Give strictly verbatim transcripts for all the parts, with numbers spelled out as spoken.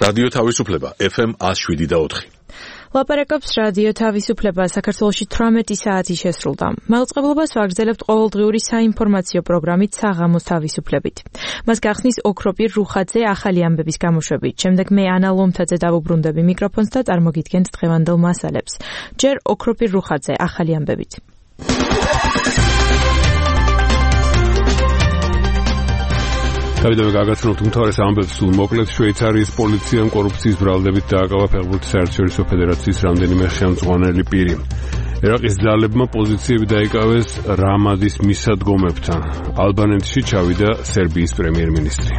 რადიო თავისუფლება ეფ ემ one oh seven point four. ლაპარაკობს რადიო თავისუფლება საქართველოში თვრამეტი საათი შესრულდა. მაუწყებლობას ვაგრძელებთ ყოველდღიური საინფორმაციო პროგრამით საღამოს თავისუფლებით. მას გახსნის ოქროპირ რუხაძე ახალი ამბების გამოშვებით. შემდეგ მე ანა ლომთაძე დავუბრუნდები მიკროფონს და წარმოგიდგენთ დღევანდელ მასალებს. ჯერ ოქროპირ რუხაძე ახალი ამბებით. დავიდოვე გაგაცნობთ უმთავრეს ამბებს სულ მოკლედ. შვეიცარიის პოლიციამ კორუფციის ბრალდებით დააკავა ფეხბურთის საერთაშორისო ფედერაციის რამდენიმე ხელმძღვანელი პირი. ერაყის ძალებმა პოზიციები დაიკავეს რამადის მისადგომებთან. ალბანეთში ჩავიდა სერბიის პრემიერ-მინისტრი.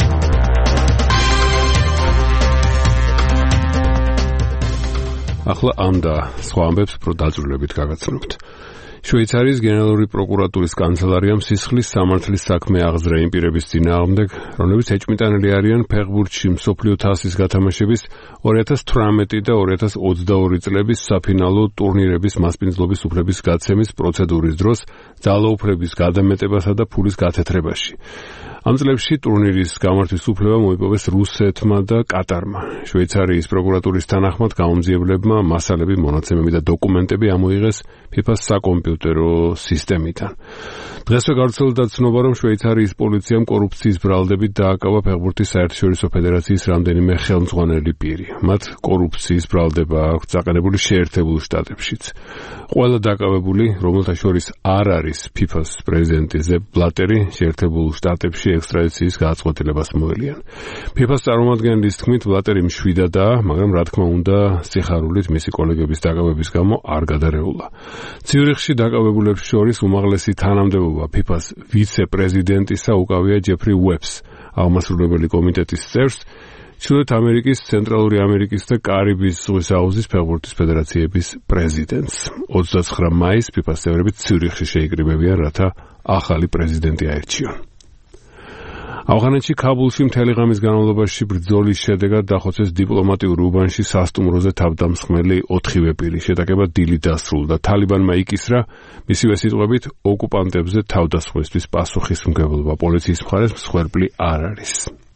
ახლა ამ და სხვა ამბებს პრო დაძრულებით გაგაცნობთ. შვეიცარიის გენერალური პროკურატურის კანცელარიამ სისხლის სამართლის საქმე აღძრა იმ პირების წინააღმდეგ, რომლებიც ეჭვმიტანილი არიან ფეხბურთში მსოფლიო თასის გათამაშების two thousand eighteen და two thousand twenty-two წლების საფინალო ტურნირების მასპინძლობის უფლების გაცემის პროცედურის დროს ძალაუფლების გადამეტებასა და ფულის გათეთრებაში. ამ წლებში ტურნირის გამართვის უფლება მოიპოვეს რუსეთმა და კატარმა. შვეიცარიის პროკურატურის თანახმად გამომძიებლებმა მასალები, მონაცემები და დოკუმენტები ამოიღეს ფიფას საკომპიუტერო სისტემიდან. დღესვე გავრცელდა ცნობა, რომ შვეიცარიის პოლიციამ კორუფციის ბრალდებით დააკავა ფეხბურთის საერთაშორისო ფედერაციის რამდენიმე ხელმძღვანელი პირი. მათ კორუფციის ბრალდება აქვთ წაყენებული შეერთებულ შტატებშიც. ყველა დაკავებული, რომელთა შორის არ არის ფიფას პრეზიდენტი ზეპ ბლატერი, შეერთებულ შტატებში ექსტრადიციის გადაწყვეტილებას მოელიან. ფიფას წარმომადგენლის თქმით, ბლატერი მშვიდადაა, მაგრამ რა თქმა უნდა, სიხარულით მისი კოლეგების დაკავების გამო არ გადარეულა. ციურიხში დაკავებულებს შორის უმაღლესი თანამდებობა ფიფას ვიცე-პრეზიდენტისა უკავია ჯეფრი უებს, აღმასრულებელი კომიტეტის წევრს, ჩრდილოეთ ამერიკის, ცენტრალური ამერიკის და კარიბის ზღვის აუზის ფეხბურთის ფედერაციების პრეზიდენტს. ოცდაცხრა მაისს ფიფას წევრები ციურიხში შეიკრიბებიან, რათა ახალი პრეზიდენტი აერჩიონ. ავღანეთში ქაბულში მთელი ღამის განმავლობაში ბრძოლის შედეგად დახოცეს დიპლომატიურ უბანში სასტუმროზე თავდამსხმელი ოთხივე პირი. შეტაკება დილით დასრულდა. თალიბანმა იკისრა, მისივე სიტყვებით, ოკუპანტებზე თავდასხმისთვის პასუხისმგებლობა. პოლიციის მხარეს მსხვერპლი არ არის.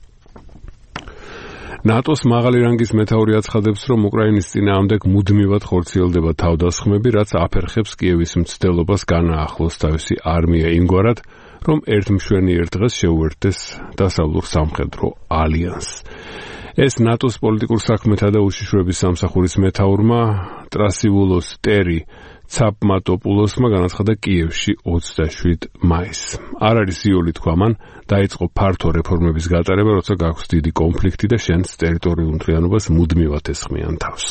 ნატოს მაღალი რანგის მეთაური აცხადებს, რომ უკრაინის წინააღმდეგ მუდმივად ხორციელდება თავდასხმები, რაც აფერხებს კიევის მცდელობას განაახლოს თავისი არმია იმგვარად, რომ ერთ მშვენი ერთ დღეს შეუერთდეს დასავლურ სამხედრო ალიანსს. ეს ნატოს პოლიტიკურ საქმეთა და უშიშროების სამსახურის მეთაურმა ტრასიბულოს ტერი ცაპმატოპულოსმა განაცხადა კიევში ოცდაშვიდ მაისს. არ არის იოლი თქვა მან, დაიწყო ფართო რეფორმების გატარება, როცა გაქვს დიდი კონფლიქტი და შენს ტერიტორიულ მთლიანობას მუდმივად ესხმიან თავს.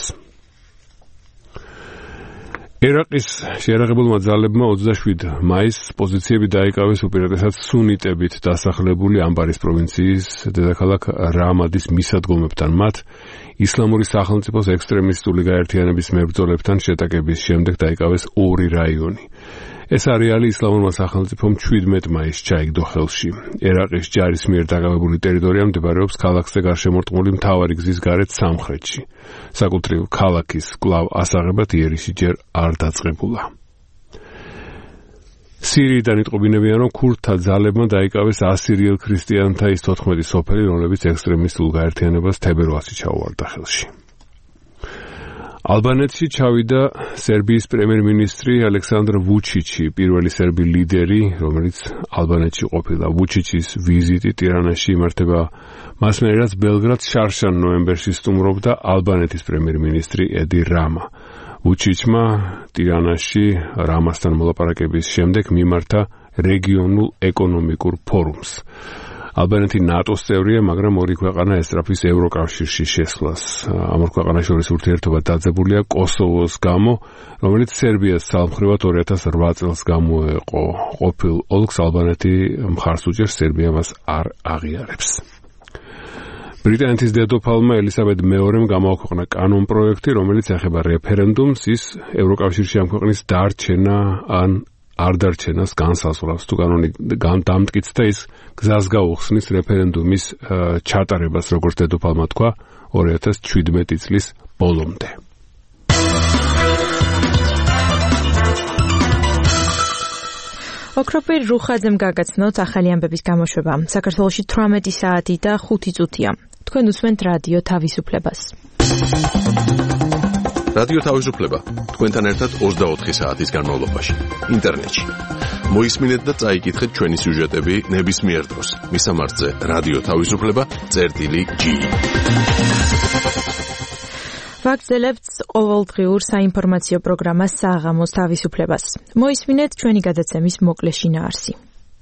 ერაყის შეიარაღებულმა ძალებმა ოცდაშვიდ მაისს პოზიციები დაიკავეს უპირატესად სუნიტებით დასახლებული ამბარის პროვინციის დედაქალაქ რამადის მისადგომებთან. მათ ისლამური სახელმწიფოს ექსტრემისტული გაერთიანების მებრძოლებთან შეტაკების შემდეგ დაიკავეს ორი რაიონი. ეს არეალი ისლამურმა სახელმწიფომ შვიდმეტ მაისს ჩაიგდო ხელში. ერაყის ჯარის მიერ დაკავებული ტერიტორია მდებარეობს ქალაქზე გარშემორტყმული მთავარი გზის გარეთ სამხრეთში. საკუთრივ ქალაქის კვლავ ასაღებად იერიში ჯერ არ დაწყებულა. სირიიდან იტყობინებიან, რომ ქურდთა ძალებმა დაიკავეს ასირიელ ქრისტიანთა ის თოთხმეტი სოფელი, რომლებიც ექსტრემისტულ გაერთიანებას თებერვალში ჩაუვარდა ხელში. ალბანეთში ჩავიდა სერბიის პრემიერ-მინისტრი ალექსანდრ ვუჩიჩი, პირველი სერბი ლიდერი, რომელიც ალბანეთში ყოფილა. ვუჩიჩის ვიზიტი ტირანაში იმართება მასმეერ, რაც ბელგრადს შარშან ნოემბერში სტუმრობდა ალბანეთის პრემიერ-მინისტრი ედი რამა. ვუჩიჩმა ტირანაში რამასთან მოლაპარაკების შემდეგ მიმართა რეგიონულ ეკონომიკურ ფორუმს. ალბანეთი ნატოს წევრია, მაგრამ ორი ქვეყანა ესწრაფვის ევროკავშირში შესვლას. ამ ორ ქვეყანას შორის ურთიერთობა დაძაბულია კოსოვოს გამო, რომელიც სერბიას ძალმხრივად two thousand eight წელს გამოეყო. ყოფილ ოლქს ალბანეთი მხარს უჭერს, სერბია მას არ აღიარებს. ბრიტანეთის დედოფალმა ელისაბედ მეორემ გამოაქვეყნა კანონპროექტი, რომელიც ეხება რეფერენდუმს, ის ევროკავშირში ამ ქვეყნის დარჩენა ან არ დარჩენას განსაზღვრავს. თუ კანონი დამტკიცდა, ის გზას გაუხსნის რეფერენდუმის ჩატარებას, როგორც დედოფალმა თქვა, two thousand seventeen წლის ბოლომდე. ოქროპირ რუხაძემ გაგაცნოთ ახალი ამბების გამოშვება. საქართველოში თვრამეტი საათი და ხუთი წუთია. თქვენ უსმენთ რადიო თავისუფლებას. რადიო თავისუფლება თქვენთან ერთად ოცდაოთხი საათის განმავლობაში ინტერნეტში. მოისმინეთ და წაიკითხეთ ჩვენი სიუჟეტები ნებისმიერ დროს. მისამართზე რადიო თავისუფლება წერტილი ჯი. ვაგრძელებთ ყოველდღიურ საინფორმაციო პროგრამას საღამოს თავისუფლებას. მოისმინეთ ჩვენი გადაცემის მოკლე შინაარსი.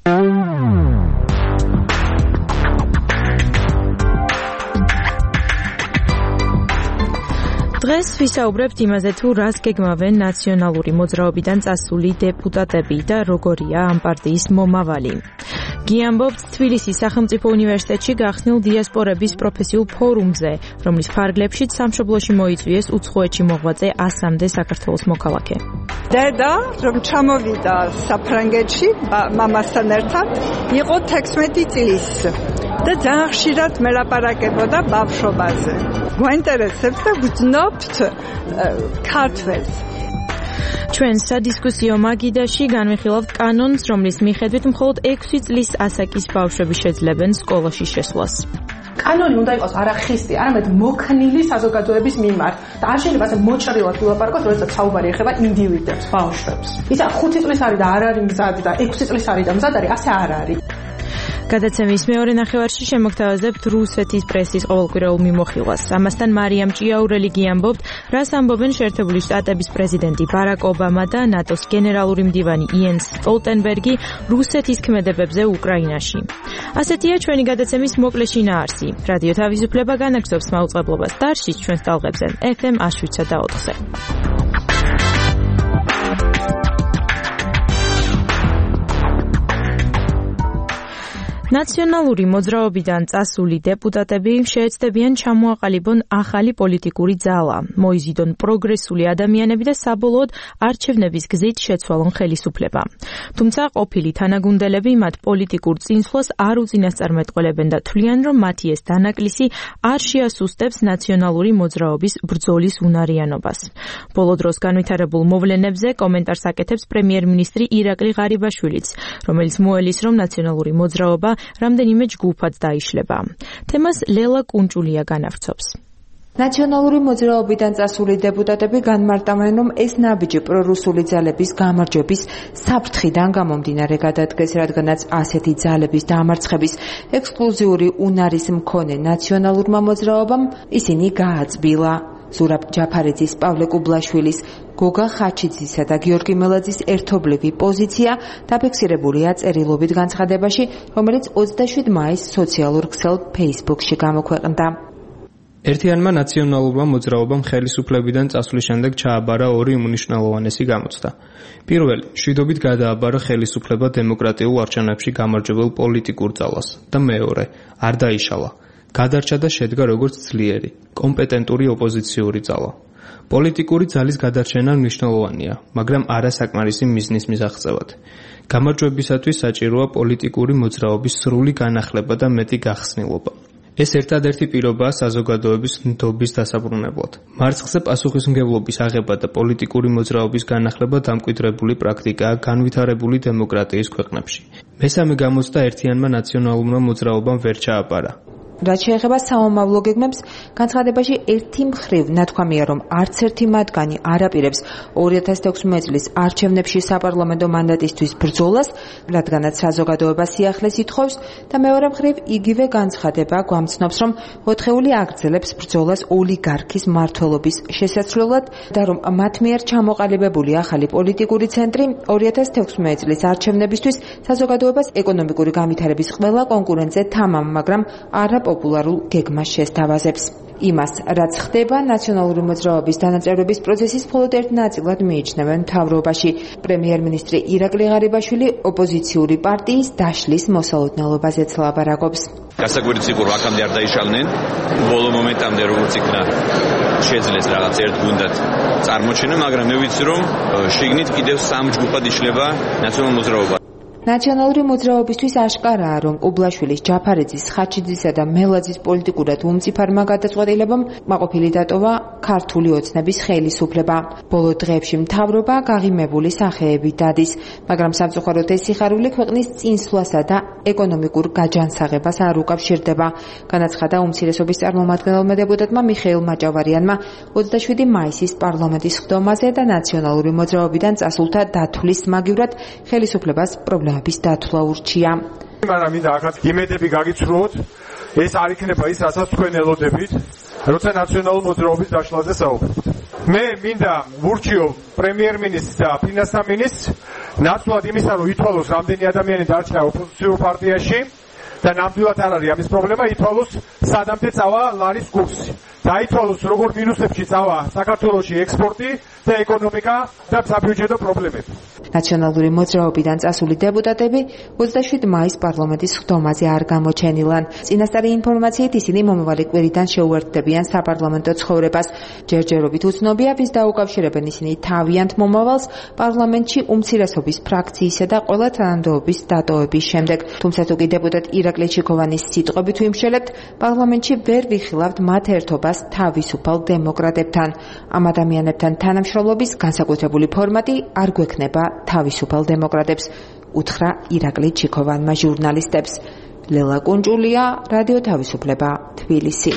დღეს ვისაუბრებთ იმაზე, თუ რას გეგმავენ ნაციონალური მოძრაობიდან წასული დეპუტატები და როგორია ამ პარტიის მომავალი. გიამბობთ თბილისის სახელმწიფო უნივერსიტეტში გახსნილ დიასპორების პროფესიულ ფორუმზე, რომლის ფარგლებშიც სამშობლოში მოიწვიეს უცხოეთში მოღვაწე ასამდე საქართველოს მოქალაქე. დედა, რომ ჩამოვიდა საფრანგეთში მამასთან ერთად, იყო თექვსმეტი წლის და ძალიან ხშირად მელაპარაკებოდა ბავშვობაზე. გვაინტერესებს და გვძნობთ ქართველს. ჩვენ სადისკუსიო მაგიდაში განვიხილავთ კანონს, რომლის მიხედვით მხოლოდ ექვსი წლის ასაკის ბავშვები შეძლებენ სკოლაში შესვლას. კანონი უნდა იყოს არა ხისტი, არამედ მოქნილი საზოგადოების მიმართ. და არ შეიძლება ასე მოჭრილად ვილაპარაკოთ, როდესაც საუბარი ეხება ინდივიდებს, ბავშვებს. ისა ხუთი წლის არის და არ არის მზად და ექვსი წლის არის და მზად არის, ასე არ არის. გადაცემის მეორე ნახევარში შემოგთავაზებთ რუსეთის პრესის ყოველკვირეულ მიმოხილვას. ამასთან მარიამ ჭიაურელი გიამბობთ, რას ამბობენ შეერთებული შტატების პრეზიდენტი ბარაკ ობამა და ნატოს გენერალური მდივანი იენს სტოლტენბერგი რუსეთის ქმედებებზე უკრაინაში. ასეთია ჩვენი გადაცემის მოკლე შინაარსი. რადიო თავისუფლება განაგრძობს მაუწყებლობას დარშიც ჩვენს ტალღებზე ეფ ემ შვიდსა და ოთხზე. ნაციონალური მოძრაობიდან წასული დეპუტატები შეეცდებიან ჩამოაყალიბონ ახალი პოლიტიკური ძალა, მოიზიდონ პროგრესული ადამიანები და საბოლოოდ არჩევნების გზით შეცვალონ ხელისუფლება. თუმცა ყოფილი თანაგუნდელები მათ პოლიტიკურ წინსვლას არ უწინასწარმეტყველებენ და თვლიან, რომ მათი ეს დანაკლისი არ შეასუსტებს ნაციონალური მოძრაობის ბრძოლის უნარიანობას. ბოლო დროს განვითარებულ მოვლენებზე კომენტარს აკეთებს პრემიერ-მინისტრი ირაკლი ღარიბაშვილიც, რომელიც მოელის, რომ ნაციონალური მოძრაობა რამდენიმე ჯგუფად დაიშლება. თემას ლელა კუნჭულია განავრცობს. ნაციონალური მოძრაობიდან წასული დეპუტატები განმარტავენ, რომ ეს ნაბიჯი პრორუსული ძალების გამარჯვების საფრთხიდან გამომდინარე გადადგეს, რადგანაც ასეთი ძალების დამარცხების ექსკლუზიური უნარის მქონე ნაციონალურმა მოძრაობამ ისინი გააწბილა. ზურაბ ჯაფარიძის, პავლე კუბლაშვილის, გოგა ხაჩიძისა და გიორგი მელაძის ერთობლივი პოზიცია დაფიქსირებულია წერილობით განცხადებაში, რომელიც ოცდაშვიდ მაისს სოციალურ ქსელ Facebook-ში გამოქვეყნდა. ერთიანმა ნაციონალურმა მოძრაობამ ხელისუფლებიდან წასვლის შემდეგ ჩააბარა ორი უმნიშვნელოვანესი გამოცდა. პირველი, მშვიდობით გადააბარა ხელისუფლება დემოკრატიულ არჩევნებში გამარჯვებულ პოლიტიკურ ძალას და მეორე, არ დაიშალა. გადარჩა და შედგა როგორც ძლიერი, კომპეტენტური ოპოზიციური ძალა. პოლიტიკური ძალის გადარჩენა მნიშვნელოვანია, მაგრამ არა საკმარისი მიზნის მისაღწევად. გამარჯვებისათვის საჭიროა პოლიტიკური მოძრაობის სრული განახლება და მეტი გახსნილობა. ეს ერთადერთი პირობაა საზოგადოების ნდობის დასაბრუნებლად. მარცხზე პასუხისმგებლობის აღება და პოლიტიკური მოძრაობის განახლება დამკვიდრებული პრაქტიკაა განვითარებული დემოკრატიის ქვეყნებში. მესამე გამოცდა ერთიანმა ნაციონალურმა მოძრაობამ ვერ ჩააბარა. რაც შეეხება სამომავლო გეგმებს, განცხადებაში ერთი მხრივ ნათქვამია, რომ არც ერთი მათგანი არ აპირებს ორი ათას თექვსმეტ წლის არჩევნებში საპარლამენტო მანდატისთვის ბრძოლას, რადგანაც საზოგადოება სიახლეს ითხოვს და მეორე მხრივ იგივე განცხადება გვამცნობს, რომ ოთხეული აგრძელებს ბრძოლას ოლიგარქის მმართველობის შესაძლებლად და რომ მათ მიერ ჩამოყალიბებული ახალი პოლიტიკური ცენტრი ორი ათას თექვსმეტ წლის არჩევნებისთვის საზოგადოებას ეკონომიკური განვითარების ყველა კონკურენტზე თამამ, მაგრამ არა პოპულარულ გეგმას შესთავაზებს. იმას, რაც ხდება ნაციონალური მოძრაობის დანაწევრების პროცესის მხოლოდ ერთ ნაწილად მიიჩნევენ მთავრობაში. პრემიერ-მინისტრი ირაკლი ღარიბაშვილი ოპოზიციური პარტიის დაშლის მოსალოდნელობაზეც ლაპარაკობს. გასაკვირიც იყო, რომ აქამდე არ დაიშალნენ, ბოლო მომენტამდე როგორც იქნა შეძლეს რაღაც ერთ გუნდად წარმოჩენა, მაგრამ მე ვიცი, რომ შიგნით კიდევ სამ ჯგუფად იშლება ნაციონალური მოძრაობა. ნაციონალური მოძრაობისთვის აშკარაა, რომ კუბლაშვილის, ჯაფარიძის, ხაჩიძისა და მელაძის პოლიტიკურად უმწიფარმა გადაწყვეტილებამ მაყოფილი დატოვა ქართული ოცნების ხელისუფლება. ბოლო დღეებში მთავრობა გაღიმებული სახეებით დადის, მაგრამ სამწუხაროდ ეს სიხარული ქვეყნის წინსვლასა და ეკონომიკურ გაჯანსაღებას არ უკავშირდება. განაცხადა უმცირესობის წარმომადგენელმა დეპუტატმა მიხეილ მაჭავარიანმა ოცდაშვიდი მაისის პარლამენტის ხდომაზე და ნაციონალური მოძრაობიდან წასულთა დათვლის მაგივრად ხელისუფლებას პრობლემების დათვლა ურჩია. მაგრამ მინდა ახაც იმედები გაგიცრუოთ, ეს არ იქნება ის, რასაც თქვენ ელოდებით, როცა ნაციონალურ მოძრაობის დაშლაზე საუბრობთ. მე მინდა ვურჩიო პრემიერ-მინისტრს და ფინანსთა მინისტრს ნაცვლად იმისა, რომ ითვალოს რამდენი ადამიანი დარჩა ოპოზიციურ პარტიაში და ნამდვილად არ არის ამის პრობლემა, ითვალოს სადამდე წავა ლარის კურსი. დაითვალოს როგორ მინუსებში წავა საქართველოში ექსპორტი და ეკონომიკა და საბიუჯეტო პრობლემები. ნაციონალური მოძრაობიდან წასული დეპუტატები ოცდაშვიდ მაისს პარლამენტის ხდომაზე არ გამოჩენილან. წინასწარი ინფორმაციით ისინი მომავალი კვირიდან შეუერთდებიან საპარლამენტო ცხოვრებას. ჯერჯერობით უცნობია, ვის დაუკავშირებენ ისინი თავიანთ მომავალს პარლამენტში უმცირესობის ფრაქციისა და ყველა თანამდებობის დატოვების შემდეგ. თუმცა თუ კი დეპუტატ ირაკლი ჩიქოვანის სიტყვებით ვიმშელებთ, პარლამენტში ვერ ვიხილავთ მათ ერთობას თავისუფალ დემოკრატებთან. ამ ადამიანებთან თანამშრომლობის განსაკუთრებული ფორმატი არ გვექნება თავისუფალ დემოკრატებს, უთხრა ირაკლი ჩიქოვანმა ჟურნალისტებს. ლელა კუნჭულია, რადიო თავისუფლება, თბილისი.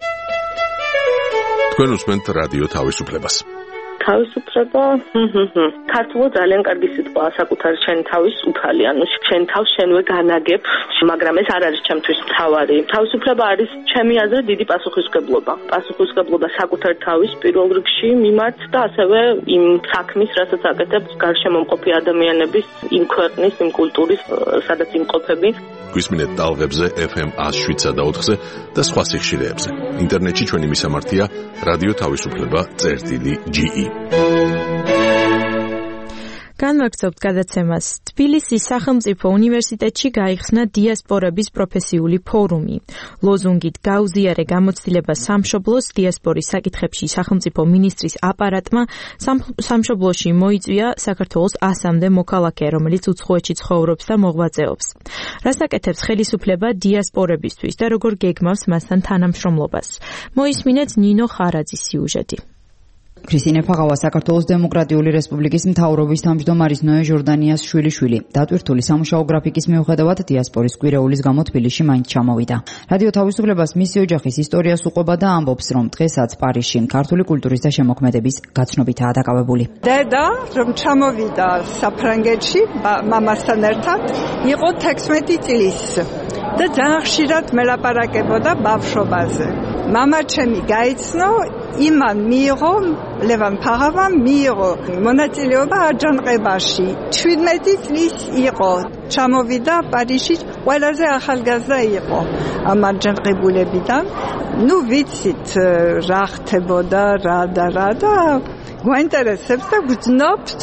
თქვენ უსმენთ რადიო თავისუფლებას. თავისუფლება, ქართულად ძალიან კარგი სიტყვაა, საკუთარ შენ თავის უფალი, ანუ შენ თავს შენვე განაგებ, მაგრამ ეს არ არის ჩემთვის მთავარი. თავისუფლება არის ჩემი აზრით დიდი პასუხისმგებლობა. პასუხისმგებლობა საკუთარ თავის პირველ რიგში მიმართ და ასევე იმ საქმის, რასაც აკეთებს გარშემო მყოფი ადამიანების, იმ ქვეყნის, იმ კულტურის, სადაც იმყოფები. გვისმინეთ ტალღებზე ეფ ემ ას შვიდსა და ოთხზე და სხვა სიხშირეებზე. ინტერნეტში ჩვენი მისამართია რადიო თავისუფლება წერტილი ჯი ი. განვაგრძობთ გადაცემას. თბილისის სახელმწიფო უნივერსიტეტში გაიხსნა დიასპორების პროფესიული ფორუმი. ლოზუნგით გაუზიარე გამოცდილება სამშობლოს დიასპორის საკითხებში სახელმწიფო მინისტრის აპარატმა სამშობლოში მოიწვია საქართველოს ასამდე მოქალაქე, რომელიც უცხოეთში ცხოვრობს და მოღვაწეობს. რას აკეთებს ხელისუფლება დიასპორებისთვის და როგორ გეგმავს მასთან თანამშრომლობას? მოისმინეთ ნინო ხარაძის სიუჟეტი. ქრისტინე ფაღავა საქართველოს დემოკრატიული რესპუბლიკის მთავრობის თავმჯდომარის ნოე ჟორდანიას შვილიშვილი დატვირთული სამუშაო გრაფიკის მიუხედავად დიასპორის კვირეულის გამო თბილისში მაინც ჩამოვიდა. რადიო თავისუფლებას მისი ოჯახის ისტორიას უყვება და ამბობს, რომ დღესაც პარიზში ქართული კულტურის და შემოქმედების გაცნობითაა დაკავებული. დედა რომ ჩამოვიდა საფრანგეთში მამასთან ერთად, იყო თექვსმეტი წლის და ძალიან ხშირად მელაპარაკებოდა ბავშვობაზე. მამა ჩემი გაიცნო, იმან მიიღო, ლევან ფაღავამ მიიღო მონაწილეობა აჯანყებაში. ჩვიდმეტი წლის იყო, ჩამოვიდა პარიზში, ყველაზე ახალგაზრდა იყო ამ აჯანყებულებიდან. ნუ ვიცით რა ხდებოდა, რა და რა და გვაინტერესებს და გძნობთ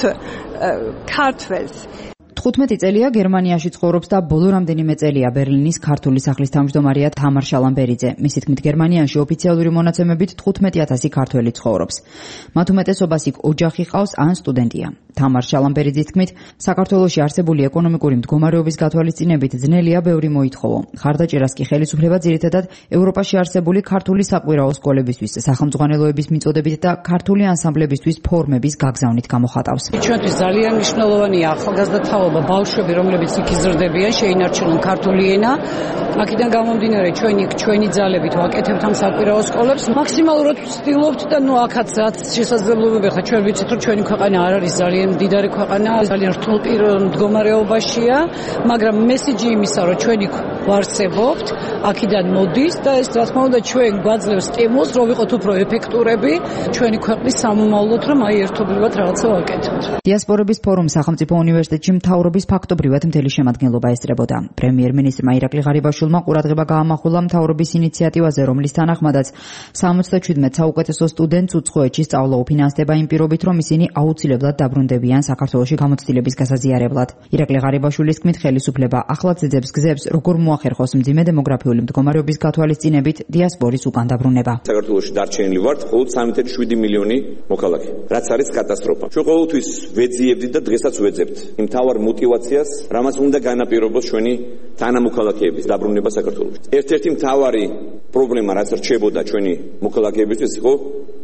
ქართველს. თხუთმეტი წელია გერმანიაში ცხოვრობს და ბოლო რამდენიმე წელია ბერლინის ქართული სახლის თავმჯდომარეა თამარ შალამბერიძე. მისი თქმით, გერმანიაში ოფიციალური მონაცემებით თხუთმეტი ათასი ქართველი ცხოვრობს. მათ უმეტესობას იქ ოჯახი ყავს ან სტუდენტია. თამარ შალამბერიძის თქმით, საქართველოში არსებული ეკონომიკური მდგომარეობის გათვალისწინებით ძნელია ბევრი მოითხოვო. ხარდაჭერას კი ხელისუფლება ძირითადად ევროპაში არსებული ქართული საკვირაო სკოლებისთვის, სახელმძღვანელოების მიწოდებით და ქართული ანსამბლებისთვის ფორმების გაგზავნით გამოხატავს. ჩვენთვის ძალიან მნიშვნელოვანია ახალგაზრდა თაობა, ბავშვები, რომლებიც იქ იზრდებიან, შეინარჩუნონ ქართული ენა. აქედან გამომდინარე, ჩვენი ჩვენი ძალებით ვაკეთებთ ამ საკვირაო სკოლებს. მაქსიმალურად ვცდილობთ და ნუ აქაც რაც შესაძლებლობები ხა ჩვენ ვიცით, რომ ჩვენი ქვეყანა არ არის ძალიან მდიდარი ქვეყანა, ძალიან რთულ მდგომარეობაშია, მაგრამ მესიჯი იმისა, რომ ჩვენი ვარსებობთ, აქედან მოდის და ეს რა თქმა უნდა ჩვენ გვაძლევს სტიმულს, რომ ვიყოთ უფრო ეფექტურები ჩვენი ქვეყნის სამომავლოდ, რომ აი ერთობლივად რაღაცა ვაკეთოთ. დიასპორების ფორუმს სახელმწიფო უნივერსიტეტში მთავრობის ფაქტობრივად მთელი შემადგენლობა ესწრებოდა. პრემიერ-მინისტრმა ირაკლი ღარიბაშვილმა ყურადღება გაამახვილა მთავრობის ინიციატივაზე, რომლის თანახმადაც სამოცდაჩვიდმეტ საუკეთესო სტუდენტს უცხოეთში სწავლა უფინანსდება იმ პირობით, რომ ისინი აუცილებლად დაბრუნდებიან საქართველოში გამოცდილების გასაზიარებლად. ირაკლი ღარიბაშვილის თქმით, ხელისუფლება ახლად ძებს გზებს, როგორ მოახერხოს მძიმე დემოგრაფიული მდგომარეობის გათვალისწინებით დიასპორის უკან დაბრუნება. საქართველოში დარჩენილი ვართ მხოლოდ სამი ათეული შვიდი მილიონი მოქალაქე, რაც არის კატასტროფა. ჩვენ ყოველთვის ვეძიებდით და დღესაც ვეძებთ იმ თავარ მოტივაციას, რამაც უნდა განაპირობოს ჩვენი თანამოქალაქეების დაბრუნება საქართველოში. ერთ-ერთი მთავარი პრობლემა, რაც რჩებოდა ჩვენი მოქალაქეებისთვის, იყო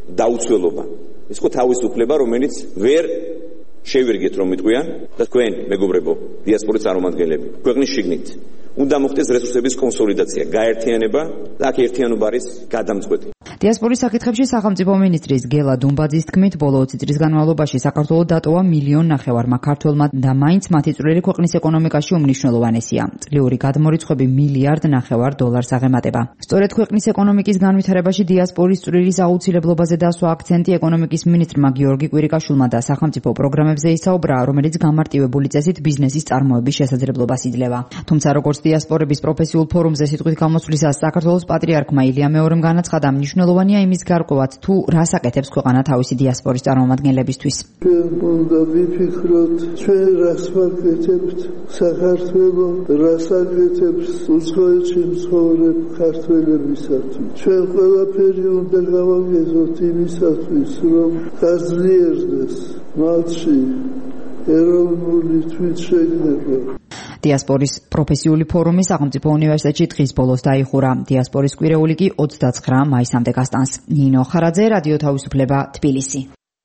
დაუცველობა. ეს ხო თავისუფლება, რომელიც ვერ შევირგეთ რომ მიტყვიან და თქვენ მეგობრებო, დიასპორის წარმომადგენლები, ქვეყნის შიგნით უნდა მოხდეს რესურსების კონსოლიდაცია, გაერთიანება და აქ ერთიანობა არის გადამწყვეტი. დიასპორის საკითხებში სახელმწიფო მინისტრის გელა დუმბაძის თქმით, ბოლო ოცი წლის განმავლობაში საქართველოს დატოვა მილიონ ნახევარმა ქართველმა და მაინც მათი წვლილი ქვეყნის ეკონომიკაში უმნიშვნელოვანესია. წლიური გადმორიცხვები მილიარდ ნახევარ დოლარს აღემატება. სწორედ ქვეყნის ეკონომიკის განვითარებაში დიასპორის წვლილის აუცილებლობაზე დასვა აქცენტი ეკონომიკის მინისტრმა გიორგი კვირიკაშვილმა და სახელმწიფო პროგრამებზე ისაუბრა, რომელიც გამარტივებული წესით ბიზნესის წარმოების შესაძლებლობას იძლევა. თუმცა როგორც დიასპორების პროფესიულ ფორუმზე სიტყვით გამოსვლისას საქართველოს პატრიარქმა ილია მეორემ განაცხადა, მნიშვნელოვანია იმის გარკვევაც, თუ რას აკეთებს ქვეყანა თავისი დიასპორის წარმომადგენლებისთვის. ჩვენ უნდა ვიფიქროთ, ჩვენ რას ვაკეთებთ საქართველო, რას აკეთებს უცხოეთში მცხოვრებ ქართველებისათვის. ჩვენ ყველაფერი უნდა გავაკეთოთ იმისათვის, რომ გაძლიერდეს მათში ეროვნული თვითშეგნება. დიასპორის პროფესიული ფორუმი სახელმწიფო უნივერსიტეტში დღის ბოლოს დაიხურა. დიასპორის კვირეული კი ოცდაცხრა მაისამდე გასტანს. ნინო ხარაძე, რადიო თავისუფლება, თბილისი.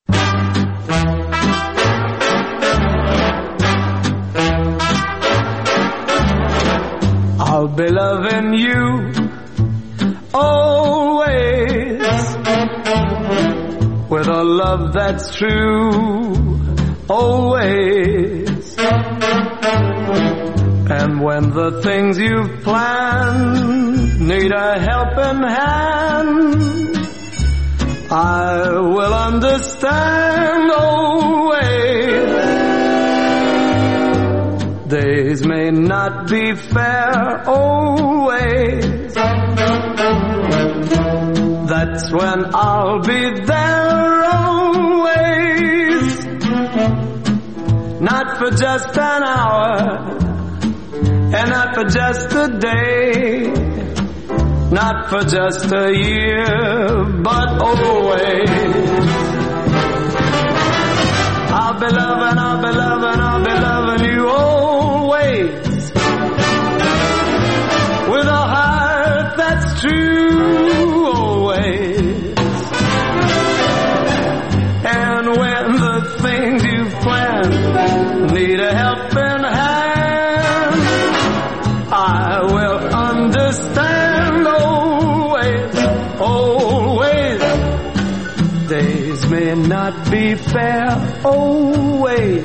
I'll be loving you always with a love that's true always. And when the things you've planned need a helping hand, I will understand always. Days may not be fair always. That's when I'll be there always. Not for just an hour, and not for just a day, not for just a year, but always. I'll be loving, I'll be loving, I'll be loving you always, with a heart that's true always. And when the things you've planned need a helping hand, I will understand always, always. Days may not be fair always.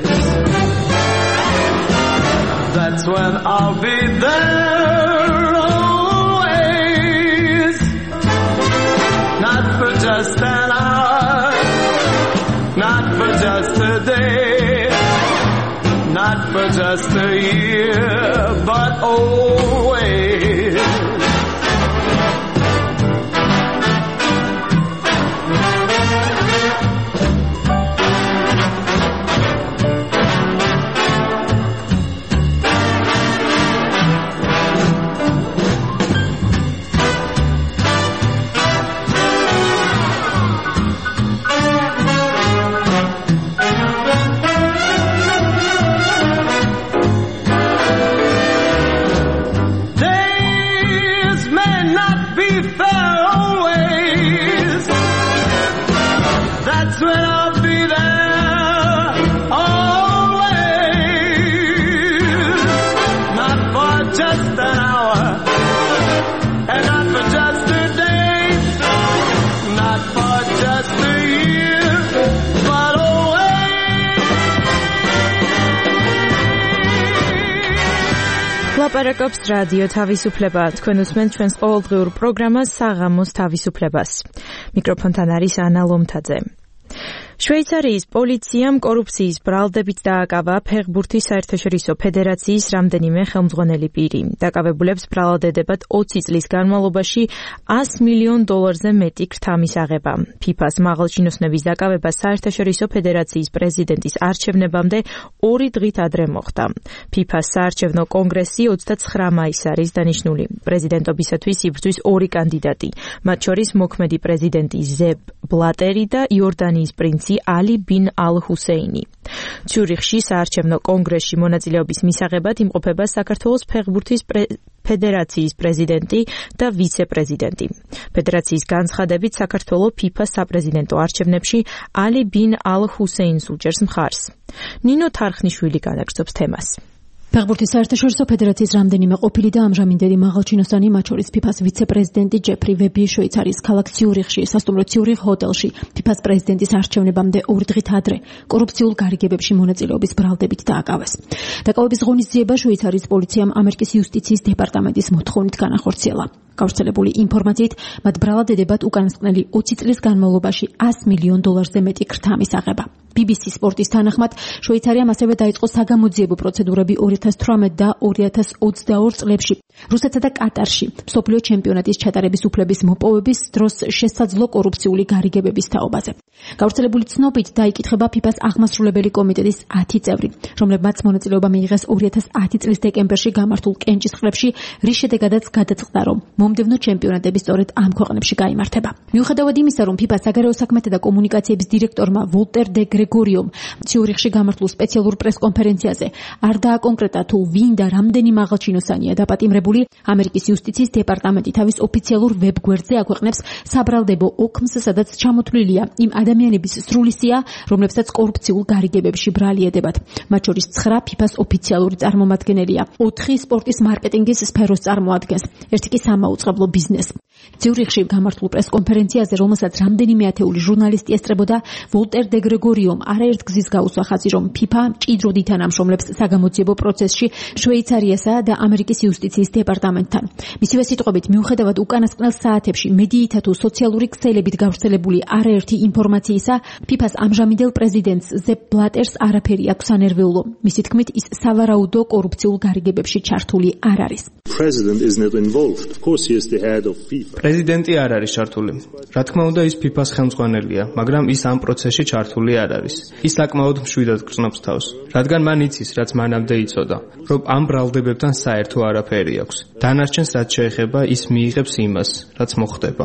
That's when I'll be there always. Not for just an hour, not for just a day, not for just a year, but always. ლაპარაკობს რადიო თავისუფლება. თქვენ უსმენთ ჩვენს ყოველდღიურ პროგრამას საღამოს თავისუფლებას. მიკროფონთან არის ანა ლომთაძე. შვეიცარიის პოლიციამ კორუფციის ბრალდებით დააკავა ფეხბურთის საერთაშორისო ფედერაციის რამდენიმე ხელმძღვანელი პირი. დაკავებულებს ბრალად ედებათ ოცი წლის განმავლობაში ას მილიონ დოლარზე მეტი ქრთა მისაღება. ფიფას მაღალჩინოსნების დაკავება საერთაშორისო ფედერაციის პრეზიდენტის არჩევნებამდე ორი დღით ადრე მოხდა. ფიფას საარჩევნო კონგრესი ოცდაცხრა მაისს არის დანიშნული. პრეზიდენტობისათვის იბრძვის ორი კანდიდატი, მათ შორის მოქმედი პრეზიდენტი ზეპ ბლატერი და იორდანიის პრინცი ალი ბინ ალ ჰუსეინი. ციურიხში საარჩევნო კონგრესში მონაწილეობის მისაღებად იმყოფება საქართველოს ფეხბურთის ფედერაციის პრეზიდენტი და ვიცე-პრეზიდენტი. ფედერაციის განცხადებით საქართველოს ფიფას საპრეზიდენტო არჩევნებში ალი ბინ ალ ჰუსეინს უჭერს მხარს. ნინო თარხნიშვილი განაგრძობს თემას. ფეხბურთის საერთაშორისო ფედერაციის რამდენიმე ყოფილი და ამჟამინდელი მაღალჩინოსანი, მათ შორის ფიფას ვიცე-პრეზიდენტი ჯეფრი ვები შვეიცარიის ქალაქ ციურიხში, სასტუმრო ციურიხ ჰოტელში, ფიფას პრეზიდენტის არჩევნებამდე ორი დღით ადრე კორუფციულ გარიგებებში მონაწილეობის ბრალდებით დააკავეს. დაკავების ღონისძიება შვეიცარიის პოლიციამ ამერიკის იუსტიციის დეპარტამენტის მოთხოვნით განახორციელა. გავრცელებული ინფორმაციით, მათ ბრალად ედებათ უკანასკნელი ოცი წლის განმავლობაში ას მილიონ დოლარზე მეტი ქრთამის აღება. ბი ბი სი სპორტის თანახმად, შვეიცარიამ ასევე დაიწყო საგამოძიებო პროცედურები ორი ათას თვრამეტ და ორი ათას ოცდაორ წლებში. რუსეთსა და კატარში მსოფლიო ჩემპიონატის ჩატარების უფლების მოპოვების დროს შესაძლო კორუფციული გარიგებების თაობაზე. გავრცელებული ცნობით დაიკითხება ფიფას აღმასრულებელი კომიტეტის ათი წევრი, რომლებმაც მონაწილეობა მიიღეს ორი ათას ათი წლის დეკემბერში გამართულ კენჭისყრებში, რის შედეგადაც გადაწყდა, რომ მომდევნო ჩემპიონატები სწორედ ამ ქვეყნებში გაიმართება. მიუხედავად იმისა, რომ ფიფას საგარეო საქმეთა და კომუნიკაციების დირექტორმა ვოლტერ დე გრეგორიომ ციურიხში გამართულ სპეციალურ პრესკონფერენციაზე არ დააკონკრეტა თუ ვინ და რამდენი მაღალჩინოსანია დაპატიმრებული, ამერიკის იუსტიციის დეპარტამენტი თავის ოფიციალურ ვებგვერდზე აქვეყნებს საბრალდებო ოქმს, სადაც ჩამოთვლილია იმ ადამიანების სრული სია, რომლებსაც კორუფციულ გარიგებებში ბრალი ედებათ. მათ შორის ცხრა ფიფას ოფიციალური წარმომადგენელია, ოთხი სპორტის მარკეტინგის სფეროს წარმოადგენს, ერთი კი სამაუწყებლო ბიზნეს. ციურიხში გამართულ პრესკონფერენციაზე, რომელსაც რამდენიმე ათეული ჟურნალისტი ესწრებოდა, ვოლტერ დე გრეგორიომ არაერთ გზის გაუსვა ხაზი, რომ ფიფა მჭიდროდ ითანამშრომლებს საგამოძიებო პროცესში შვეიცარიასა და ამერიკის იუსტიციის დეპარტამენტთან. მისივე სიტყვებით, მიუხედავად უკანასკნელ საათებში მედიითა თუ სოციალური ქსელებით გავრცელებული არაერთი ინფორმაციისა, ფიფას ამჟამინდელ პრეზიდენტს ზეპ ბლატერს არაფერი აქვს ანერვიულო. მისი თქმით, ის სავარაუდო კორუფციულ გარიგებებში ჩართული არ არის. პრეზიდენტი არ არის ჩართული. რა თქმა უნდა, ის ფიფას ხელმძღვანელია, მაგრამ ის ამ პროცესში ჩართული არ არის. ის საკმაოდ მშვიდად გრძნობს თავს, რადგან მან იცის, რაც მანამდე იცოდა, რომ ამ ბრალდებებთან საერთო არაფერი აქვს. დანარჩენს, რაც შეეხება, ის მიიღებს იმას, რაც მოხდება.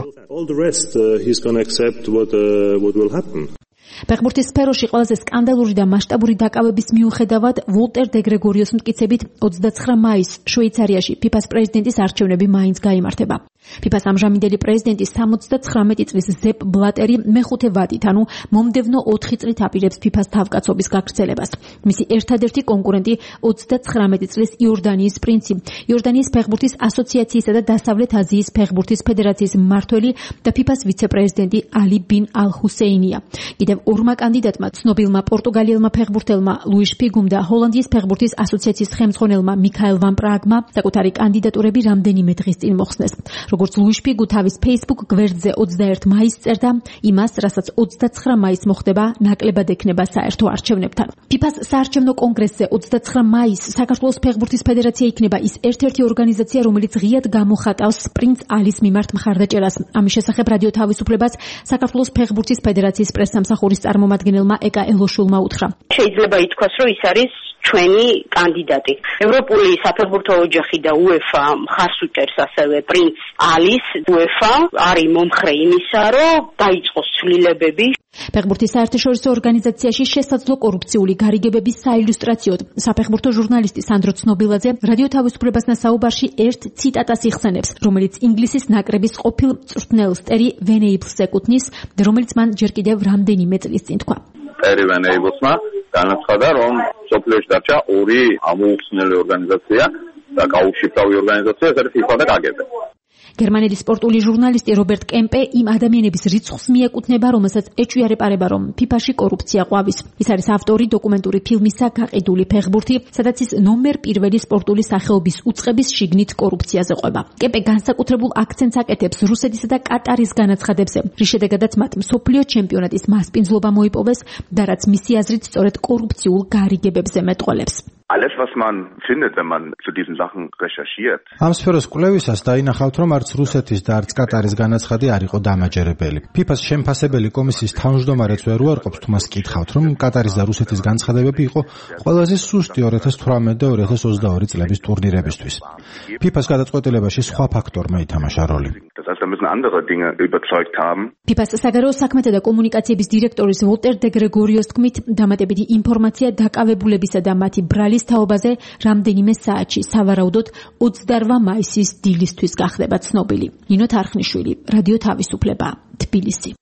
ფეხბურთის სფეროში ყველაზე სკანდალური და მასშტაბური დაკავების მიუხედავად, ვოლტერ დე გრეგორიოს მტკიცებით, ოცდაცხრა მაისს შვეიცარიაში ფიფას პრეზიდენტის არჩევნები მაინც გაიმართება. ფიფას ამჟამინდელი პრეზიდენტი სამოცდაცხრამეტი წლის ზეპ ბლატერი მეხუთე ვადით, ანუ მომდევნო ოთხი წლით აპირებს ფიფას თავკაცობის გაგრძელებას. მისი ერთადერთი კონკურენტი ოცდაცხრამეტი წლის იორდანიის პრინცი, იორდანიის ფეხბურთის ასოციაციისა და დასავლეთ აზიის ფეხბურთის ფედერაციის მმართველი და ფიფას ვიცე-პრეზიდენტი ალი ბინ ალ ჰუსეინია. კიდევ ორმა კანდიდატმა, ცნობილმა პორტუგალიელმა ფეხბურთელმა ლუიშ ფიგუმ და ჰოლანდიის ფეხბურთის ასოციაციის ხელმძღვანელმა მიქაელ ვან პრაგმა საკუთარი კანდიდატურები რამდენიმე დღის წინ მოხსნეს. როგორც ლუიშ ფიგუ თავის Facebook გვერდზე ოცდაერთი მაისს წერდა, იმას, რასაც ოცდაცხრა მაისს მოხდება, ნაკლებად ექნება საერთო არჩევნებთან. ფიფას საარჩევნო კონგრესზე ოცდაცხრა მაისს საქართველოს ფეხბურთის ფედერაცია იქნება ის ერთ-ერთი ორგანიზაცია, რომელიც ღიად გამოხატავს პრინც ალის მიმართ მხარდაჭერას. ამის შესახებ რადიო თავისუფლებას საქართველოს ფეხბურთის ფედერაციის პრესსამსახურის წარმომადგენელმა ეკა ელოშულმა უთხრა. შეიძლება ითქვას, რომ ის არის ჩვენი კანდიდატი. ევროპული საფეხბურთო ოჯახი და უეფა მხარს უჭერს ასევე პრინც ალის. უეფა არის მომხრე იმისა, რომ დაიწყოს ცვლილებები. ფეხბურთის საერთაშორისო ორგანიზაციაში შესაძლო კორუფციული გარიგებების საილუსტრაციოდ საფეხბურთო ჟურნალისტი სანდრო ცნობილაძე რადიო თავისუფლებასთან საუბარში ერთ ციტატას იხსენებს, რომელიც ინგლისის ნაკრების ყოფილ მწვრთნელს ტერი ვენეიბლს ეკუთვნის, რომელიც მან ჯერ კიდევ რამდენიმე წლის წინ თქვა. ტერი ვენეიბლსმა განაცხადა, რომ სოფლიოში დარჩა ორი ამოუხსნელი ორგანიზაცია და გაუშიფრავი ორგანიზაცია, ეს არის ფიფა და კა გე ბე. გერმანელი სპორტული ჟურნალისტი რობერტ კემპე იმ ადამიანების რიცხვს მიეკუთვნება, რომელსაც ეჭვიარება, რომ ფიფაში კორუფცია ყვავის. ის არის ავტორი დოკუმენტური ფილმისა „გაყიდული ფეხბურთი“, სადაც ის ნომერ პირველი სპორტული სახეობის უწყების შიგნით კორუფციაზე ყვება. კემპე განსაკუთრებულ აქცენტს აკეთებს რუსეთისა და კატარის განაცხადებზე, რის შედეგადაც მათ მსოფლიო ჩემპიონატის მასპინძლობა მოიპოვეს და რაც მისი აზრით სწორედ კორუფციულ გარიგებებზე მეტყველებს. Alles, was man findet, wenn man zu diesen Sachen recherchiert. ამ სფეროს კვლევისას დაინახავთ, რომ არც რუსეთის და არც კატარის განაცხადი არ იყო დამაჯერებელი. ფიფას შემფასებელი კომისიის თავმჯდომარეც ვერ უარყოფს, თუ მას კითხავთ, რომ კატარის და რუსეთის განცხადებები იყო ყველაზე სუსტი ორი ათას თვრამეტ და ორი ათას ოცდაორი წლების ტურნირებისთვის. ფიფას გადაწყვეტილებაში სხვა ფაქტორმა ითამაშა როლი. Das heißt, da müssen andere Dinge überzeugt haben. ფიფას საგარეო საქმეთა და კომუნიკაციების დირექტორის ვოლტერ დე გრეგორიოს თქმით, დამატებითი ინფორმაცია დაკავებულებისა და მათი ბრალის კამპანიის თაობაზე რამდენიმე საათში, სავარაუდოდ ოცდაოთხ მაისის დილისთვის გახდება ცნობილი. ნინო თარხნიშვილი, რადიო თავისუფლება, თბილისი.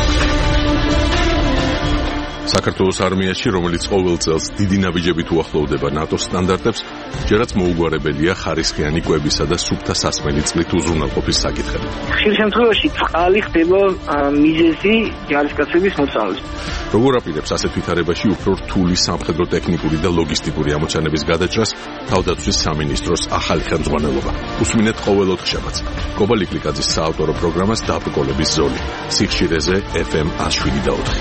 საქართველოს არმიაში, რომელიც ყოველ წელს დიდი ნაბიჯებით უახლოვდება ნატოს სტანდარტებს, ჯერაც მოუგვარებელია ხარისხიანი კვებისა და სუფთა სასმელი წყლით უზრუნველყოფის საკითხები. ხშირ შემთხვევაში წყალი ხდება მიზეზი ჯარისკაცების მოწამვლის. როგორ აპირებს ასეთ ვითარებაში უფრო რთული სამხედრო ტექნიკური და ლოგისტიკური ამოცანების გადაჭრას თავდაცვის სამინისტროს ახალი ხელმძღვანელობა. უსმინეთ ყოველ ოთხშაბათს. კობა ლიკლიკაძის საავტორო პროგრამას დაბრკოლების ზოლი. სიხშირეზე ეფ ემ ათი და ოთხი.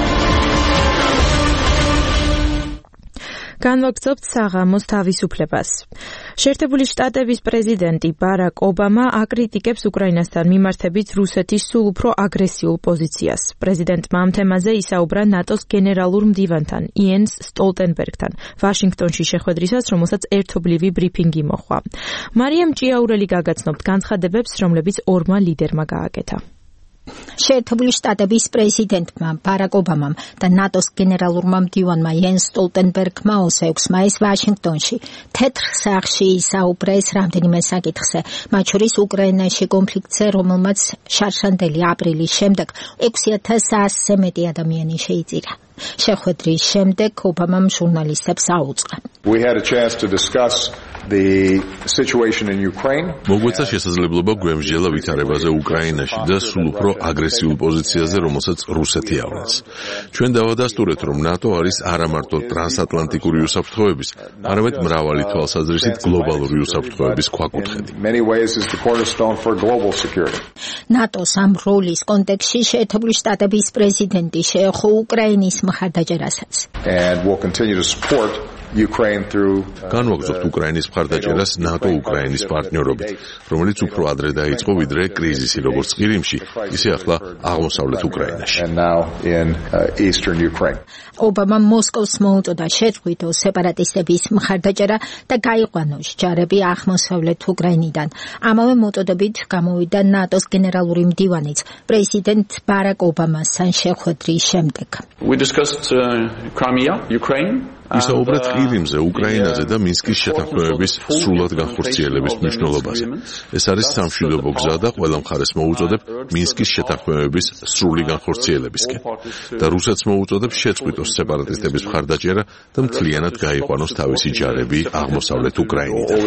განვაგრძობთ საღამოს თავისუფლებას. შეერთებული შტატების პრეზიდენტი ბარაკ ობამა აკრიტიკებს უკრაინასთან მიმართებით რუსეთის სულ უფრო აგრესიულ პოზიციას. პრეზიდენტმა ამ თემაზე ისაუბრა ნატოს გენერალურ მდივანთან იენს სტოლტენბერგთან ვაშინგტონში შეხვედრისას, რომელსაც ერთობლივი ბრიფინგი მოჰყვა. მარიამ ჭიაურელი გაგაცნობთ განცხადებებს, რომლებიც ორმა ლიდერმა გააკეთა. შეერთებული შტატების პრეზიდენტმა ბარაკ ობამამ და ნატოს გენერალურმა მდივანმა იენს სტოლტენბერგმა ოცდაექვსი მაისს ვაშინგტონში თეთრ სახლში ისაუბრეს რამდენიმე საკითხზე, მათ შორის უკრაინაში კონფლიქტზე, რომელმაც შარშანდელი april's შემდეგ ექვსი ათას ასზე მეტი ადამიანი შეიწირა. შეხვედრის შემდეგ ობამამ ჟურნალისტებს აუწყა. We had a chance to discuss the situation in Ukraine. მოგვეცა შესაძლებლობა გვემსჯელა ვითარებაზე უკრაინაში და სულ უფრო აგრესიულ პოზიციაზე, რომელსაც რუსეთი ავლენს. ჩვენ დავადასტურეთ, რომ ნატო არის არა მარტო ტრანსატლანტიკური უსაფრთხოების, არამედ მრავალი თვალსაზრისით გლობალური უსაფრთხოების ქვაკუთხედი. Many ways is the cornerstone for global security. ნატოს ამ როლის კონტექსტში შეერთებული შტატების პრეზიდენტი შეეხო უკრაინის მხარდაჭერასაც. And we'll continue to support Ukraine through განვაგრძობთ უკრაინის მხარდაჭერას ნატო უკრაინის პარტნიორობით, რომელიც უფრო ადრე დაიწყო ვიდრე კრიზისი როგორც ყირიმში, ისე ახლა აღმოსავლეთ უკრაინაში. And now in uh, eastern Ukraine. ობამა მოსკოვს მოუწოდა შეწყვიტოს სეპარატისტების მხარდაჭერა და გაიყვანოს ჯარები აღმოსავლეთ უკრაინიდან. ამავე მოწოდებით გამოვიდა ნატოს გენერალური მდივანიც პრეზიდენტ ბარაკ ობამასთან შეხვედრის შემდეგ. We discussed uh, Crimea, Ukraine. ისაუბრეთ ყირიმზე, უკრაინაზე და მინსკის შეთანხმებების სრულად განხორციელების მნიშვნელობაზე. ეს არის სამშვიდობო გზა და ყველა მხარეს მოუწოდებ მინსკის შეთანხმებების სრული განხორციელებისკენ. და რუსეთს მოუწოდებს შეწყვიტოს სეპარატისტების მხარდაჭერა და მთლიანად გაიყვანოს თავისი ჯარები აღმოსავლეთ უკრაინიდან.